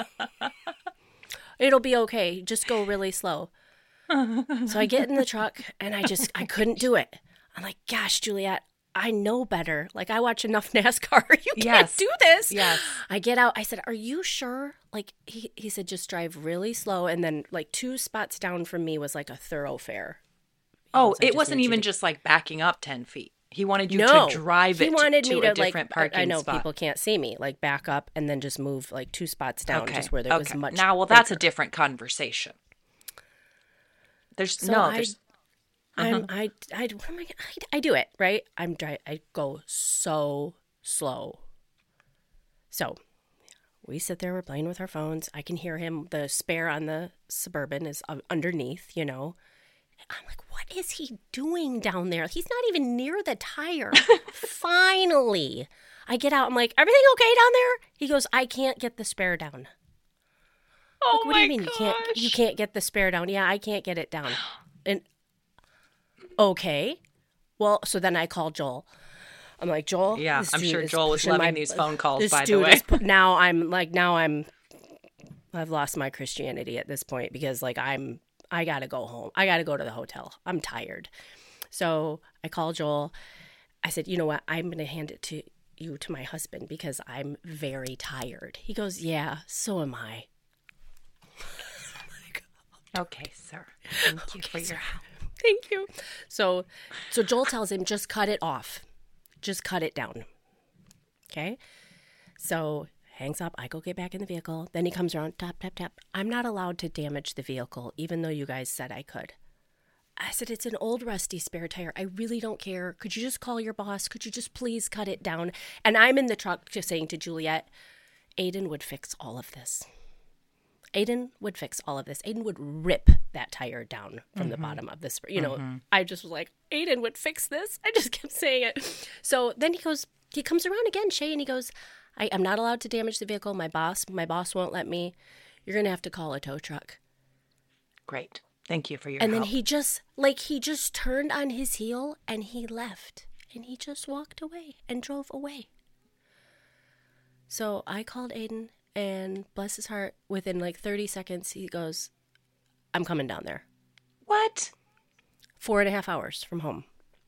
It'll be okay. Just go really slow. So I get in the truck and I just, I couldn't do it. I'm like, gosh, Juliet, I know better. Like, I watch enough NASCAR. You can't yes. do this. Yes. I get out. I said, are you sure? Like, he, he said, just drive really slow. And then, like, two spots down from me was like a thoroughfare. Oh, it wasn't even to... just like backing up ten feet. He wanted you no, to drive it he wanted to me a to, different like, parking I know spot. people can't see me. Like, back up and then just move, like, two spots down okay. just where there okay. was much Now, well, bigger. that's a different conversation. There's so no, I, there's... I'm, Uh-huh. I, I, what am I, I, I do it, right? I'm dry, I go so slow. So we sit there, we're playing with our phones. I can hear him. The spare on the Suburban is underneath, you know. I'm like, what is he doing down there? He's not even near the tire. Finally, I get out. I'm like, everything okay down there? He goes, I can't get the spare down. Oh like, what my do you mean gosh. you can't? You can't get the spare down? Yeah, I can't get it down. And okay, well, so then I call Joel. I'm like, Joel. Yeah, I'm sure Joel was loving my, these phone calls. This by dude the way, is, now I'm like, now I'm, I've lost my Christianity at this point because like I'm, I gotta go home. I gotta go to the hotel. I'm tired. So I call Joel. I said, you know what? I'm gonna hand it to you to my husband because I'm very tired. He goes, yeah, so am I. Okay, sir. Thank you okay, for your sir. help. Thank you. So, so Joel tells him, just cut it off. Just cut it down. Okay. So hangs up. I go get back in the vehicle. Then he comes around, tap, tap, tap. I'm not allowed to damage the vehicle, even though you guys said I could. I said, it's an old rusty spare tire. I really don't care. Could you just call your boss? Could you just please cut it down? And I'm in the truck just saying to Juliet, Aiden would fix all of this. Aiden would fix all of this. Aiden would rip that tire down from mm-hmm. the bottom of this. You know, mm-hmm. I just was like, Aiden would fix this. I just kept saying it. So then he goes, he comes around again, Shay, and he goes, I, I'm not allowed to damage the vehicle. My boss, my boss won't let me. You're going to have to call a tow truck. Great. Thank you for your and help. And then he just, like, he just turned on his heel and he left. And he just walked away and drove away. So I called Aiden. And bless his heart, within like thirty seconds, he goes, I'm coming down there. What? Four and a half hours from home.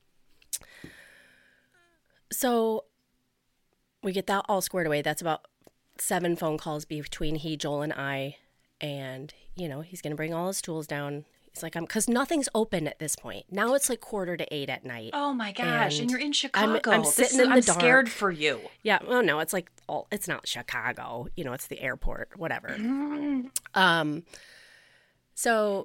So we get that all squared away. That's about seven phone calls between he, Joel, and I. And, you know, he's going to bring all his tools down. He's like, I'm, because nothing's open at this point. Now it's like quarter to eight at night. Oh my gosh. And, and you're in Chicago. I'm, I'm sitting this, in the I'm dark. scared for you. Yeah. Well, no, it's like, all, it's not Chicago. You know, it's the airport, whatever. Mm. Um. So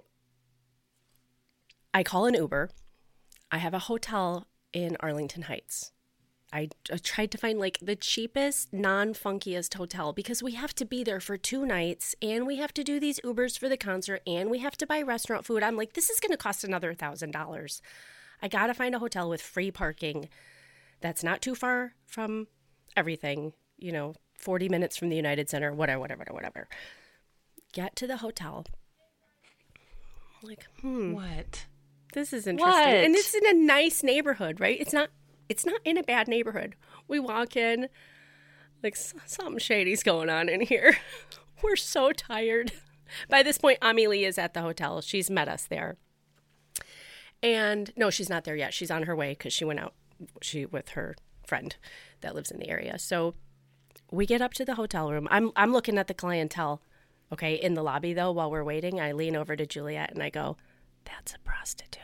I call an Uber. I have a hotel in Arlington Heights. I, I tried to find like the cheapest, non-funkiest hotel because we have to be there for two nights and we have to do these Ubers for the concert and we have to buy restaurant food. I'm like, this is going to cost another thousand dollars. I got to find a hotel with free parking that's not too far from everything, you know, forty minutes from the United Center, whatever, whatever, whatever. Get to the hotel. I'm like, hmm. What? This is interesting. What? And it's in a nice neighborhood, right? It's not It's not in a bad neighborhood. We walk in, like, something shady's going on in here. We're so tired. By this point, Amelie is at the hotel. She's met us there. And no, she's not there yet. She's on her way because she went out she with her friend that lives in the area. So we get up to the hotel room. I'm I'm looking at the clientele, okay, in the lobby, though, while we're waiting. I lean over to Juliet and I go, that's a prostitute.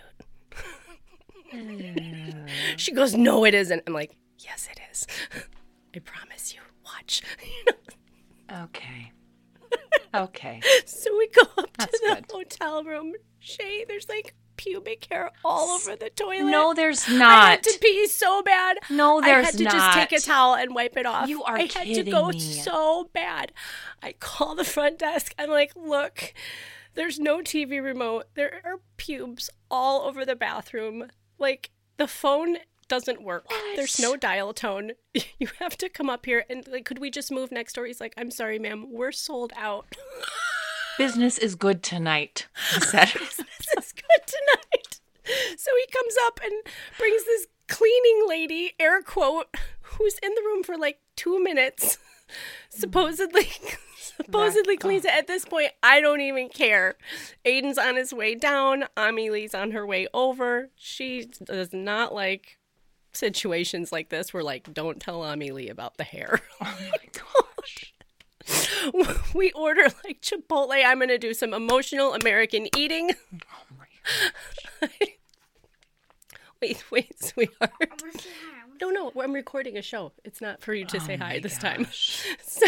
Mm. She goes, no, it isn't. I'm like, yes, it is. I promise you. Watch. Okay. Okay. So we go up That's to the good. hotel room. Shay, there's like pubic hair all over the toilet. No, there's I not. had to pee so bad. No, there's I had to not. just take a towel and wipe it off. You are I had kidding to go me. so bad. I call the front desk. I'm like, look, there's no T V remote. There are pubes all over the bathroom. Like, the phone doesn't work. What? There's no dial tone. You have to come up here and, like, could we just move next door? He's like, I'm sorry, ma'am. We're sold out. Business is good tonight, he said. Business is good tonight. So he comes up and brings this cleaning lady, air quote, who's in the room for like two minutes, supposedly supposedly cleans it. At this point, I don't even care. Aiden's on his way down. Amelie's on her way over. She does not like situations like this where, like, don't tell Amelie about the hair. Oh my gosh. We order like Chipotle. I'm going to do some emotional American eating. Oh my gosh. Wait, wait, sweetheart. No, no, I'm recording a show. It's not for you to Oh say hi my this gosh. time. So,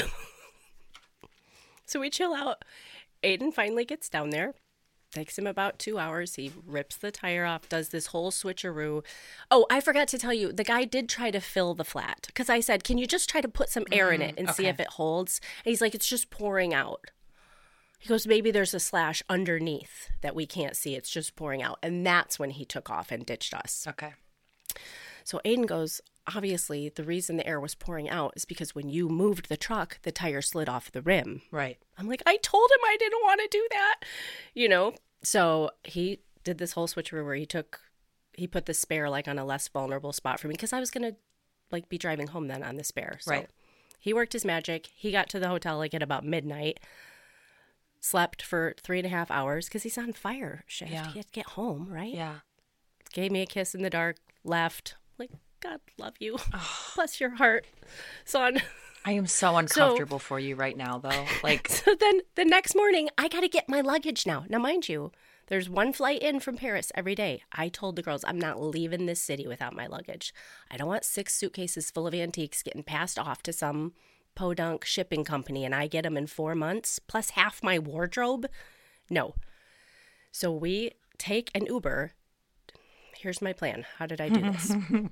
so we chill out. Aiden finally gets down there. Takes him about two hours. He rips the tire off, does this whole switcheroo. Oh, I forgot to tell you, the guy did try to fill the flat. Because I said, can you just try to put some air in it and see okay. if it holds? And he's like, it's just pouring out. He goes, maybe there's a slash underneath that we can't see. It's just pouring out. And that's when he took off and ditched us. Okay. So Aiden goes, obviously, the reason the air was pouring out is because when you moved the truck, the tire slid off the rim. Right. I'm like, I told him I didn't want to do that. You know? So he did this whole switcheroo where he took, he put the spare like on a less vulnerable spot for me because I was going to like be driving home then on the spare. So Right. he worked his magic. He got to the hotel like at about midnight. Slept for three and a half hours because he's on fire shift. Yeah. He had to get home, right? Yeah. Gave me a kiss in the dark, left. Like, God love you. Bless your heart, son. I am so uncomfortable for you right now, though. Like, So then the next morning, I got to get my luggage now. Now, mind you, there's one flight in from Paris every day. I told the girls, I'm not leaving this city without my luggage. I don't want six suitcases full of antiques getting passed off to some podunk shipping company and I get them in four months, plus half my wardrobe. No. So we take an Uber. Here's my plan. How did I do this?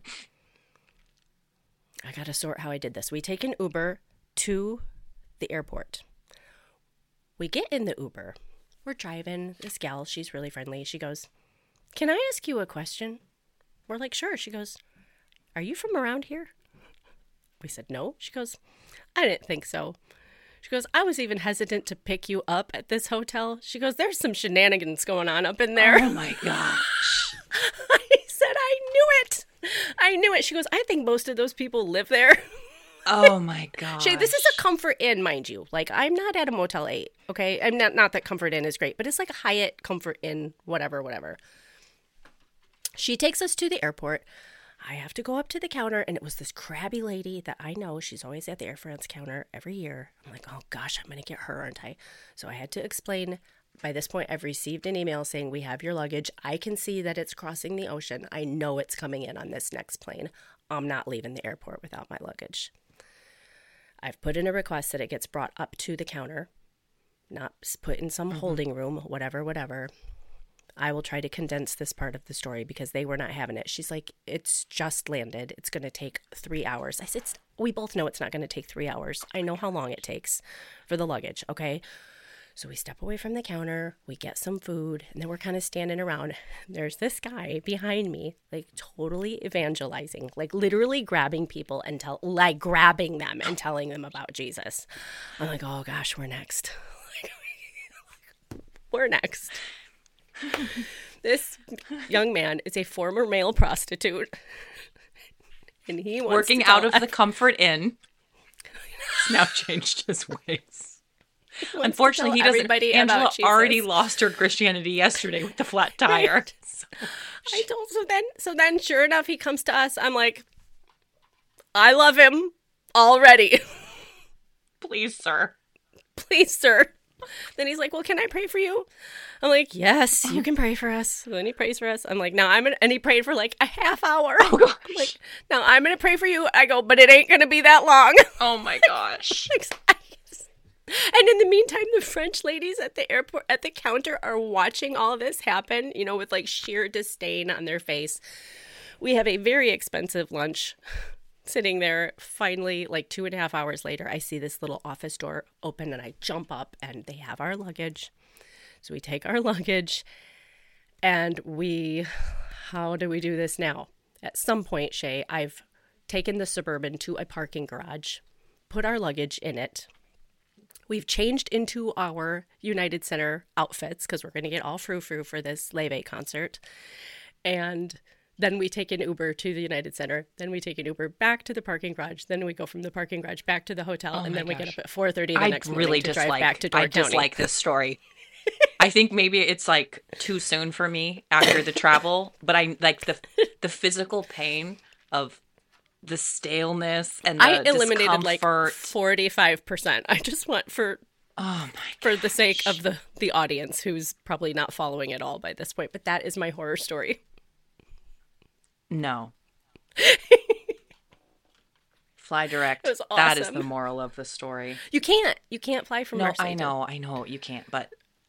I got to sort how I did this. We take an Uber to the airport. We get in the Uber. We're driving. This gal, she's really friendly. She goes, can I ask you a question? We're like, sure. She goes, are you from around here? We said, no. She goes, I didn't think so. She goes, I was even hesitant to pick you up at this hotel. She goes, there's some shenanigans going on up in there. oh my gosh. I said, I knew it. I knew it. She goes, I think most of those people live there. Oh my gosh. Shay, this is a Comfort Inn, mind you. Like, I'm not at a Motel eight, okay? I'm not, not that Comfort Inn is great, but it's like a Hyatt, Comfort Inn, whatever, whatever. She takes us to the airport. I have to go up to the counter, and it was this crabby lady that I know. She's always at the Air France counter every year. I'm like, oh, gosh, I'm going to get her, aren't I? So I had to explain. By this point, I've received an email saying, we have your luggage. I can see that it's crossing the ocean. I know it's coming in on this next plane. I'm not leaving the airport without my luggage. I've put in a request that it gets brought up to the counter, not put in some mm-hmm. holding room, whatever, whatever. I will try to condense this part of the story because they were not having it. She's like, it's just landed. It's going to take three hours. I said, we both know it's not going to take three hours. I know how long it takes for the luggage, okay? So we step away from the counter, we get some food, and then we're kind of standing around. There's this guy behind me, like totally evangelizing, like literally grabbing people and tell, like grabbing them and telling them about Jesus. I'm like, oh gosh, we're next. We're next. This young man is a former male prostitute, and he wants working to out tell of the Comfort Inn. He's now changed his ways. Wants to Unfortunately, tell he doesn't. everybody Angela about Jesus. already lost her Christianity yesterday with the flat tire. Right. So, I told so then so then sure enough he comes to us. I'm like, I love him already. please, sir. Please, sir. Then he's like, well, can I pray for you? I'm like, yes, you can pray for us. So then he prays for us. I'm like, no, I'm gonna, and he prayed for like a half hour. Oh gosh. I'm like, no, I'm gonna pray for you. I go, but it ain't gonna be that long. Oh my gosh. And in the meantime, the French ladies at the airport, at the counter, are watching all of this happen, you know, with like sheer disdain on their face. We have a very expensive lunch sitting there. Finally, like two and a half hours later, I see this little office door open and I jump up and they have our luggage. So we take our luggage and we, how do we do this now? At some point, Shay, I've taken the Suburban to a parking garage, put our luggage in it. We've changed into our United Center outfits because we're going to get all frou-frou for this Leve concert. And then we take an Uber to the United Center. Then we take an Uber back to the parking garage. Then we go from the parking garage back to the hotel. Oh and then we gosh. get up at four thirty the I next really morning to drive dislike, back to Door I County. dislike this story. I think maybe it's like too soon for me after the travel, but I like the the physical pain of the staleness and the I eliminated like discomfort. forty-five percent. I just want for Oh my for the sake of the, the audience who's probably not following at all by this point. But that is my horror story. No. Fly direct. It was That is awesome. the moral of the story. You can't. You can't fly from No, Marseille. I know, I know you can't, but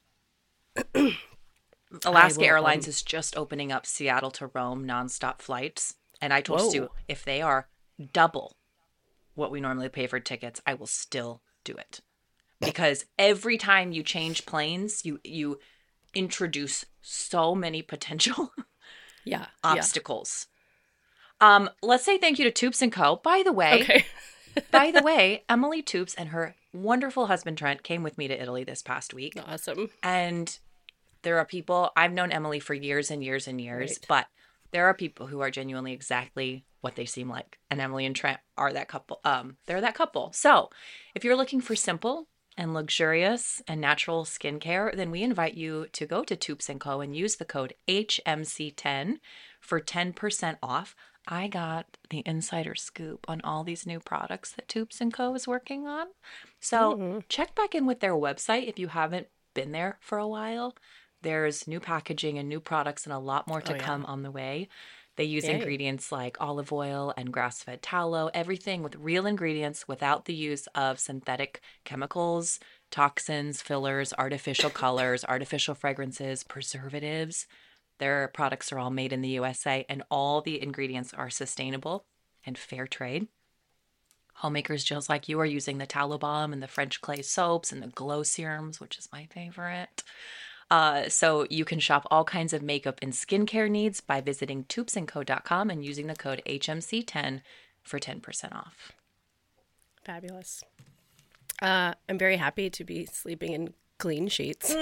I Alaska will, Airlines um, is just opening up Seattle to Rome nonstop flights. And I told Whoa. Stu, if they are double what we normally pay for tickets, I will still do it. Because every time you change planes, you you introduce so many potential Yeah. obstacles. Um, let's say thank you to Toops and Co. By the way, Yeah. Okay. by the way, Emily Toops and her wonderful husband Trent came with me to Italy this past week. Awesome. And there are people, I've known Emily for years and years and years, Right. but there are people who are genuinely exactly what they seem like. And Emily and Trent are that couple. Um, they're that couple. So if you're looking for simple and luxurious and natural skincare, then we invite you to go to Toops and Co. and use the code H M C ten for ten percent off. I got the insider scoop on all these new products that Toops and Co. is working on. So Mm-hmm. check back in with their website if you haven't been there for a while. There's new packaging and new products and a lot more to Oh, yeah. come on the way. They use Yay. ingredients like olive oil and grass-fed tallow, everything with real ingredients without the use of synthetic chemicals, toxins, fillers, artificial colors, artificial fragrances, preservatives. Their products are all made in the U S A and all the ingredients are sustainable and fair trade. Homemakers just like you are using the tallow balm and the French clay soaps and the glow serums, which is my favorite. Uh, so you can shop all kinds of makeup and skincare needs by visiting toops and co dot com and using the code H M C ten for ten percent off. Fabulous. Uh, I'm very happy to be sleeping in clean sheets.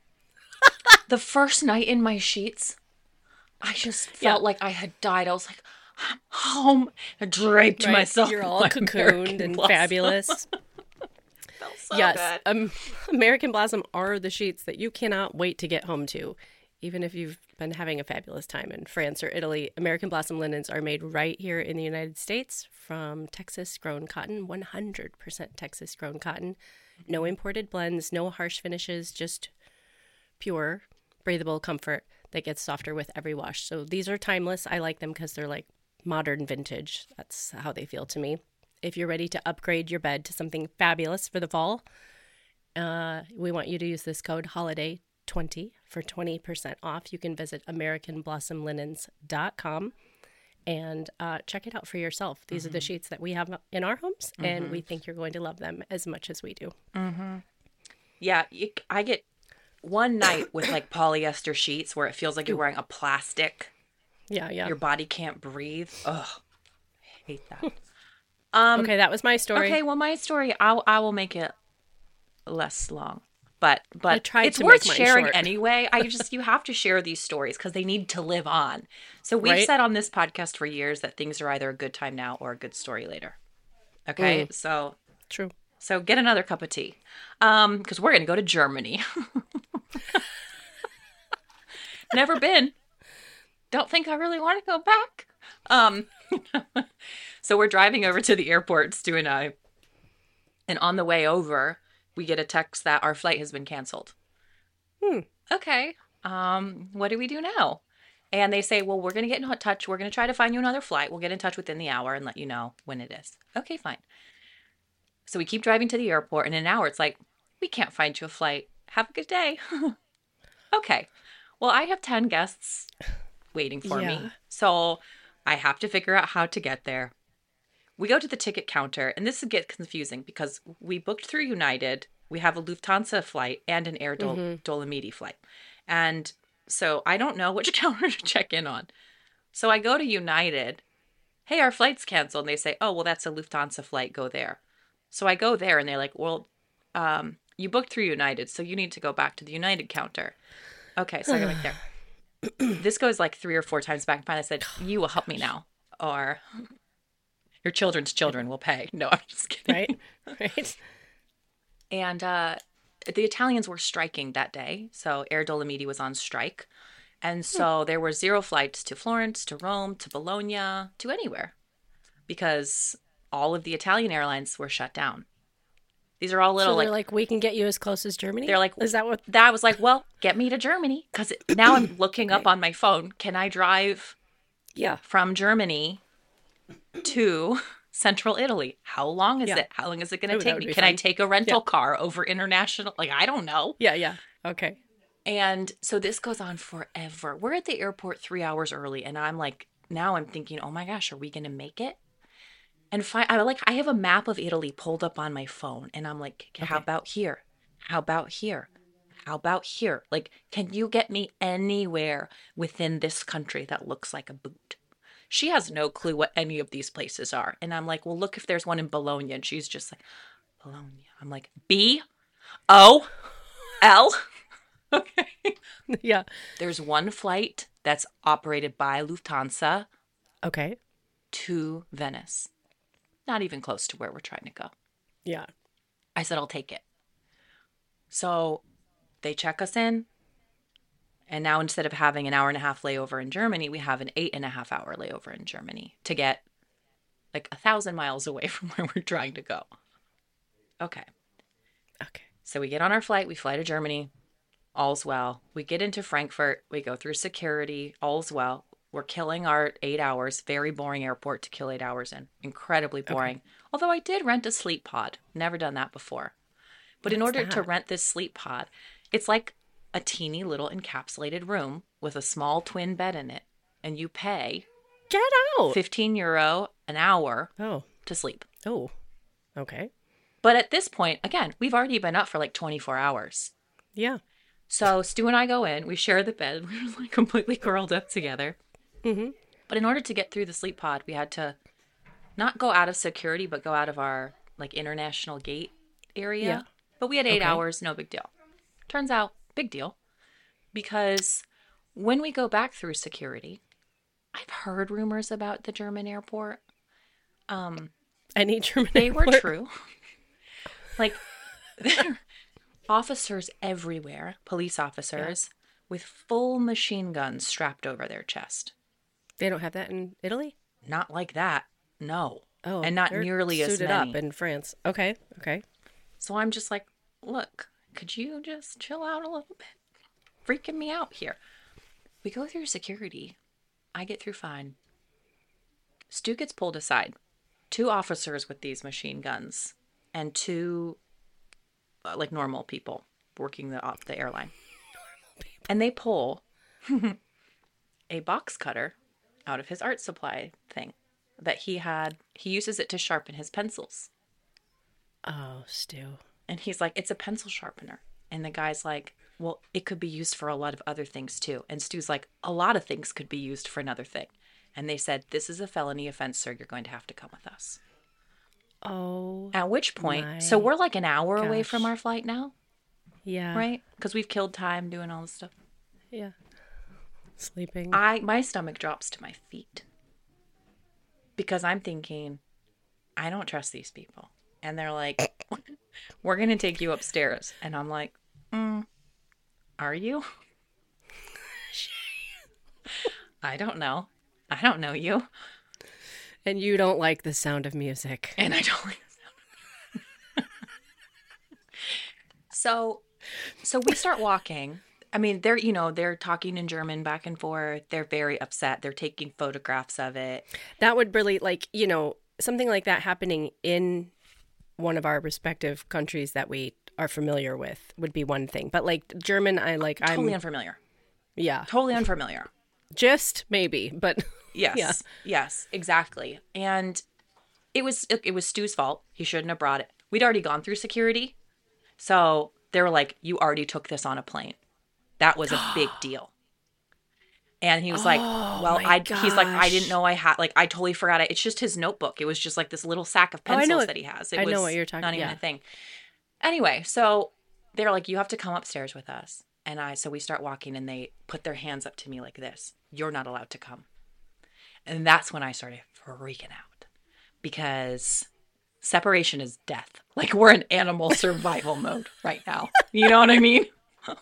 The first night in my sheets, I just felt Yeah. like I had died. I was like, I'm home. I draped Right? myself. You're in all my cocooned American and Blossom. fabulous. Felt so Yes, good. um, American Blossom are the sheets that you cannot wait to get home to. Even if you've been having a fabulous time in France or Italy, American Blossom linens are made right here in the United States from Texas-grown cotton, one hundred percent Texas-grown cotton. No imported blends, no harsh finishes, just pure, breathable comfort that gets softer with every wash. So these are timeless. I like them because they're like modern vintage. That's how they feel to me. If you're ready to upgrade your bed to something fabulous for the fall, uh, we want you to use this code holiday twenty for twenty percent off. You can visit american blossom linens dot com and uh, check it out for yourself. These Mm-hmm. are the sheets that we have in our homes, mm-hmm. and we think you're going to love them as much as we do. Mm-hmm. Yeah, you, I get one night with like polyester sheets where it feels like you're wearing a plastic. Yeah, yeah. Your body can't breathe. Ugh, I hate that. Um, okay, that was my story. Okay, well, my story, I'll, I will make it less long. But but I tried it's to worth make mine sharing short. anyway. I just, you have to share these stories because they need to live on. So we've Right? said on this podcast for years that things are either a good time now or a good story later. Okay, Mm. so True. So get another cup of tea. Um, because we're going to go to Germany. Never been. Don't think I really want to go back. Um, so we're driving over to the airport, Stu and I. And on the way over, we get a text that our flight has been canceled. Hmm. Okay. Um, what do we do now? And they say, well, we're going to get in touch. We're going to try to find you another flight. We'll get in touch within the hour and let you know when it is. Okay, fine. So we keep driving to the airport. In an hour, it's like, we can't find you a flight. Have a good day. Okay. Well, I have ten guests waiting for Yeah. me. So I have to figure out how to get there. We go to the ticket counter, and this gets confusing because we booked through United. We have a Lufthansa flight and an Air Dol- Mm-hmm. Dolomiti flight. And so I don't know which counter to check in on. So I go to United. Hey, our flight's canceled. And they say, oh, well, that's a Lufthansa flight. Go there. So I go there, and they're like, well, um, you booked through United, so you need to go back to the United counter. Okay, so I go back there. This goes like three or four times back. And finally I said, you will help me now. Or your children's children will pay. No, I'm just kidding. Right? Right? And uh, the Italians were striking that day. So Air Dolomiti was on strike. And so there were zero flights to Florence, to Rome, to Bologna, to anywhere. Because all of the Italian airlines were shut down. These are all little So they're like, like, we can get you as close as Germany? they're like, is that what? that I was like, well, get me to Germany. Because now I'm looking up on my phone. Can I drive Yeah. from Germany to central Italy? How long is Yeah. it? How long is it going Oh, to that take would me? be Can I fun. take a rental car over international? Like, I don't know. Yeah, yeah. Okay. And so this goes on forever. We're at the airport three hours early, and I'm like, now I'm thinking, oh my gosh, are we going to make it? And fi- I like, I have a map of Italy pulled up on my phone, and I'm like, how Okay. about here? How about here? How about here? Like, can you get me anywhere within this country that looks like a boot? She has no clue what any of these places are. And I'm like, well, look if there's one in Bologna. And she's just like, Bologna. I'm like, B O L. Okay. Yeah. There's one flight that's operated by Lufthansa Okay. to Venice. Not even close to where we're trying to go. Yeah. I said, I'll take it. So they check us in. And now instead of having an hour and a half layover in Germany, we have an eight and a half hour layover in Germany to get like a thousand miles away from where we're trying to go. Okay. Okay. So we get on our flight. We fly to Germany. All's well. We get into Frankfurt. We go through security. All's well. We're killing our eight hours. Very boring airport to kill eight hours in. Incredibly boring. Okay. Although I did rent a sleep pod. Never done that before. But in What's order that? to rent this sleep pod, it's like a teeny little encapsulated room with a small twin bed in it. And you pay Get out. fifteen euro an hour Oh. to sleep. Oh. Okay. But at this point, again, we've already been up for like twenty-four hours. Yeah. So Stu and I go in, we share the bed, we're just like completely curled up together. Mm-hmm. But in order to get through the sleep pod, we had to not go out of security, but go out of our like international gate area. Yeah. But we had eight Okay. hours, no big deal. Turns out, big deal. Because when we go back through security, I've heard rumors about the German airport. Um, Any German they were airport? true. Like, there are officers everywhere, police officers, with full machine guns strapped over their chest. They don't have that in Italy? Not like that, no. Oh. And not they're nearly as suited many. up in France. Okay. Okay. So I'm just like, look, could you just chill out a little bit? Freaking me out here. We go through security. I get through fine. Stu gets pulled aside. Two officers with these machine guns and two uh, like normal people working the op- the airline. And they pull a box cutter out of his art supply thing that he had. He uses it to sharpen his pencils. Oh, Stu. And he's like, it's a pencil sharpener. And the guy's like, well, it could be used for a lot of other things too. And Stu's like, a lot of things could be used for another thing. And they said, this is a felony offense, sir. You're going to have to come with us. Oh. At which point, my so we're like an hour away gosh. from our flight now, Yeah. right? Because we've killed time doing all this stuff. Yeah. Sleeping. I my stomach drops to my feet. Because I'm thinking, I don't trust these people. And they're like, we're going to take you upstairs. And I'm like, mm, are you? I don't know. I don't know you. And you don't like the sound of music. And I don't like the sound of So, so we start walking. I mean, they're, you know, they're talking in German back and forth. They're very upset. They're taking photographs of it. That would really, like, you know, something like that happening in one of our respective countries that we are familiar with would be one thing. But, like, German, I like, I'm... Totally unfamiliar. Yeah. Totally unfamiliar. Just maybe, but... Yes. Yeah. Yes, exactly. And it was, it, it was Stu's fault. He shouldn't have brought it. We'd already gone through security. So they were like, you already took this on a plane. That was a big deal. And he was like, Oh, well, my I, he's like, I gosh. didn't know I had, like, I totally forgot it. It's just his notebook. It was just like this little sack of Oh, I know pencils it- that he has. It I was know what you're talking- not even yeah. a thing. Anyway, so they're like, you have to come upstairs with us. And I, so we start walking and they put their hands up to me like this. You're not allowed to come. And that's when I started freaking out because separation is death. Like we're in animal survival mode right now. You know what I mean?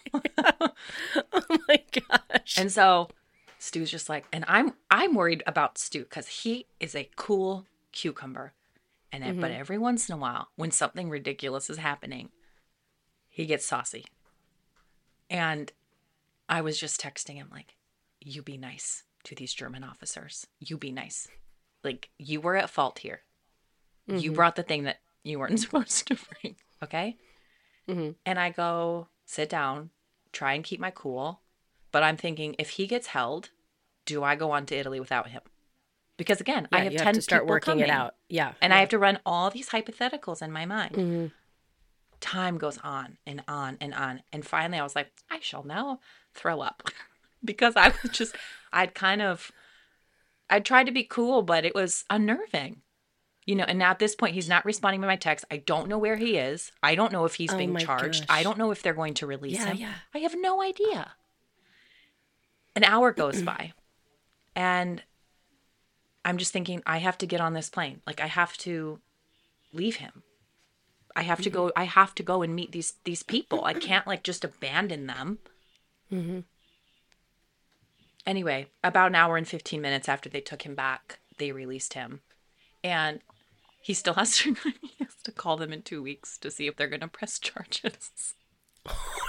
Oh my gosh. And so Stu's just like, and I'm I'm worried about Stu because he is a cool cucumber. And it, but every once in a while, when something ridiculous is happening, he gets saucy. And I was just texting him like, you be nice to these German officers. You be nice. Like, you were at fault here. Mm-hmm. You brought the thing that you weren't supposed to bring. Okay? Mm-hmm. And I go, sit down, try and keep my cool. But I'm thinking, if he gets held, do I go on to Italy without him? Because again, Yeah, I have you ten have to start people working coming, it out. Yeah. and yeah. I have to run all these hypotheticals in my mind. Mm-hmm. Time goes on and on and on. And finally I was like, I shall now throw up. Because I was just, I'd kind of, I tried to be cool, but it was unnerving. You know, and now at this point, he's not responding to my text. I don't know where he is. I don't know if he's Oh being my charged. gosh. I don't know if they're going to release Yeah, him. yeah. I have no idea. An hour goes by. And I'm just thinking, I have to get on this plane. Like, I have to leave him. I have to go, I have to go and meet these these people. I can't, like, just abandon them. Mm-hmm. Anyway, about an hour and fifteen minutes after they took him back, they released him. And he still has to, he has to call them in two weeks to see if they're going to press charges. Oh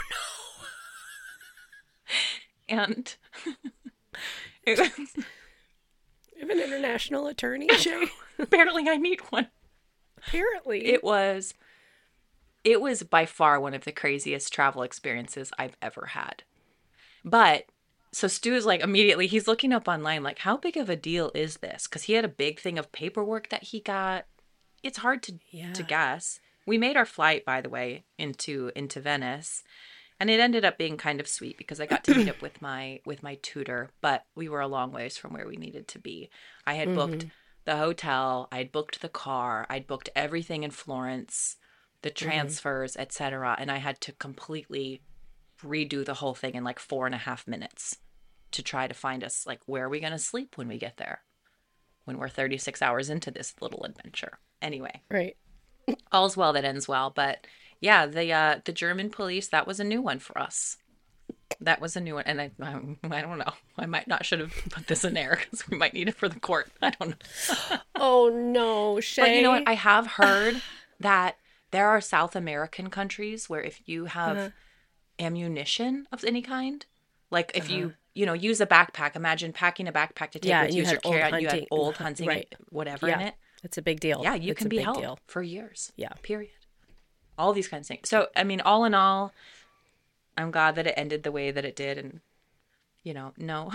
no. And it was, You have an international attorney, Shay? apparently I need one. Apparently. It was, it was by far one of the craziest travel experiences I've ever had. But so Stu is like immediately, he's looking up online, like, how big of a deal is this? Because he had a big thing of paperwork that he got. It's hard to Yeah. to guess. We made our flight, by the way, into into Venice, and it ended up being kind of sweet because I got to meet up with my with my tutor. But we were a long ways from where we needed to be. I had booked the hotel, I'd booked the car, I'd booked everything in Florence, the transfers, et cetera, and I had to completely redo the whole thing in like four and a half minutes to try to find us, like, where are we going to sleep when we get there? When we're thirty-six hours into this little adventure. Anyway, Right. all's well that ends well. But yeah, the uh, the German police, that was a new one for us. That was a new one. And I, I, I don't know. I might not should have put this in there because we might need it for the court. I don't know. Oh no, Shay. But you know what? I have heard that there are South American countries where if you have Uh-huh. ammunition of any kind, like if you, you know, use a backpack, imagine packing a backpack to take Yeah, with and you you as your had old carry-on, you had hunting- old hu- hunting, right. whatever in Yeah. it. It's a big deal. Yeah, you It's can a be big held deal. for years. Yeah. Period. All these kinds of things. So, I mean, all in all, I'm glad that it ended the way that it did. And, you know, no,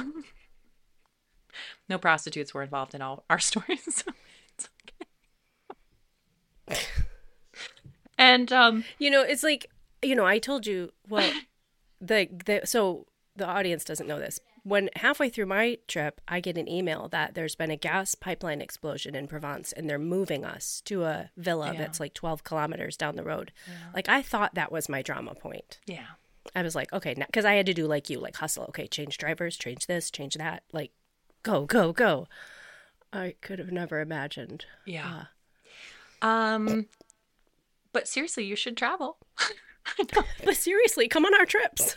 no prostitutes were involved in all our stories. So it's okay. And, um, You know, it's like, you know, I told you, well, the, the so the audience doesn't know this. When halfway through my trip, I get an email that there's been a gas pipeline explosion in Provence and they're moving us to a villa Yeah. that's like twelve kilometers down the road. Like, I thought that was my drama point. yeah. I was like, okay, because I had to do like you, like hustle. Okay, change drivers, change this, change that. Like, go, go, go. I could have never imagined. Yeah. Um, But seriously, you should travel. But seriously, come on our trips.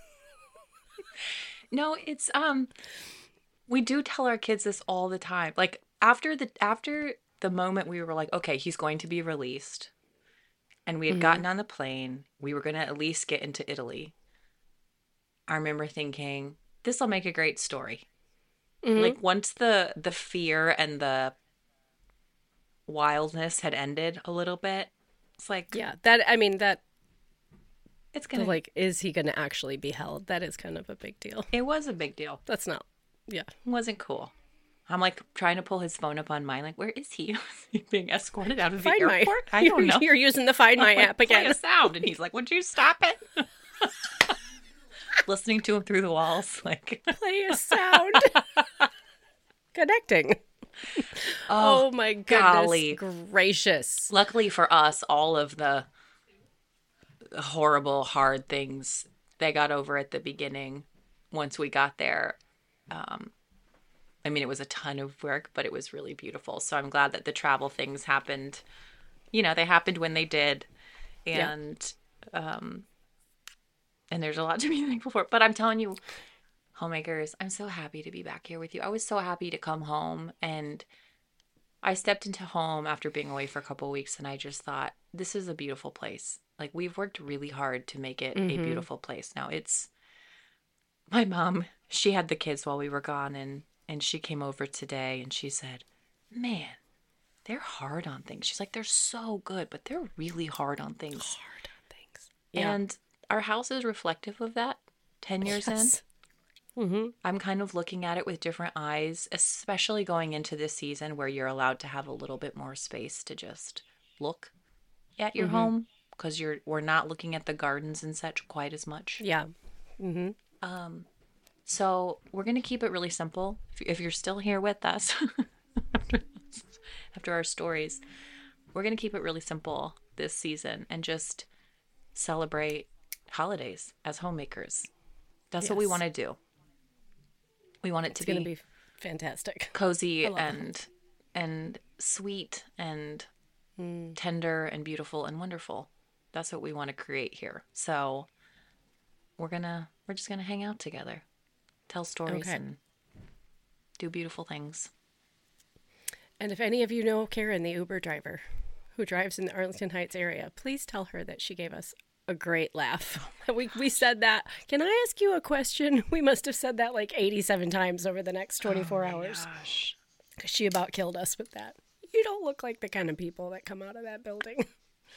No, it's um we do tell our kids this all the time. Like after the after the moment we were like, okay, he's going to be released, and we had mm-hmm. gotten on the plane, we were going to at least get into Italy. I remember thinking, this will make a great story. Mm-hmm. Like once the the fear and the wildness had ended a little bit, it's like, yeah, that I mean that it's gonna like, is he gonna actually be held? That is kind of a big deal. It was a big deal. That's not, yeah, it wasn't cool. I'm like trying to pull his phone up on mine, like, where is he? Is he being escorted out of the Find airport? My, I don't know. You're using the Find My like, app again. Play a sound, and he's like, "Would you stop it?" Listening to him through the walls, like play a sound. Connecting. Oh, oh my goodness golly. gracious! Luckily for us, all of the horrible, hard things they got over at the beginning. Once we got there, um, I mean, it was a ton of work, but it was really beautiful. So I'm glad that the travel things happened. You know, they happened when they did, and yeah. um, and there's a lot to be thankful for. But I'm telling you, homemakers, I'm so happy to be back here with you. I was so happy to come home, and I stepped into home after being away for a couple of weeks, and I just thought, this is a beautiful place. Like, we've worked really hard to make it mm-hmm. a beautiful place. Now, it's my mom, she had the kids while we were gone, and, and she came over today, and she said, man, they're hard on things. She's like, they're so good, but they're really hard on things. Hard on things. Yeah. And our house is reflective of that ten years yes. in. Mm-hmm. I'm kind of looking at it with different eyes, especially going into this season where you're allowed to have a little bit more space to just look at your mm-hmm. home, because you're we're not looking at the gardens and such quite as much. Yeah. Mm-hmm. Um, so we're gonna keep it really simple. If, if you're still here with us after, after our stories, we're gonna keep it really simple this season and just celebrate holidays as homemakers. That's yes. what we want to do. We want it it's to be, gonna be fantastic, cozy and it. and sweet and mm. tender and beautiful and wonderful. That's what we want to create here. So we're gonna we're just gonna hang out together, tell stories, okay. and do beautiful things. And if any of you know Karen, the Uber driver who drives in the Arlington Heights area, please tell her that she gave us a great laugh. We we said that. Can I ask you a question? We must have said that like eighty-seven times over the next twenty-four oh hours. Gosh. Because she about killed us with that. You don't look like the kind of people that come out of that building.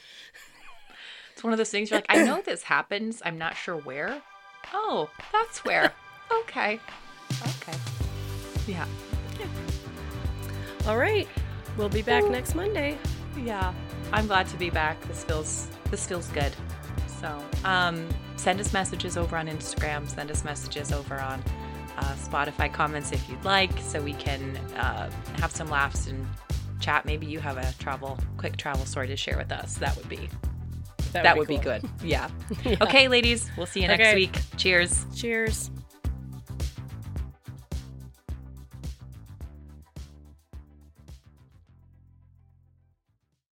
It's one of those things you're like, I know this happens. I'm not sure where. Oh, that's where. Okay. Okay. Yeah. yeah. All right. We'll be back Ooh. next Monday. Yeah. I'm glad to be back. This feels this feels good. So um, send us messages over on Instagram. Send us messages over on uh, Spotify comments if you'd like, so we can uh, have some laughs and chat. Maybe you have a travel, quick travel story to share with us. That would be that would, that be, would cool. be good. Yeah. yeah. Okay, ladies. We'll see you next okay. week. Cheers. Cheers.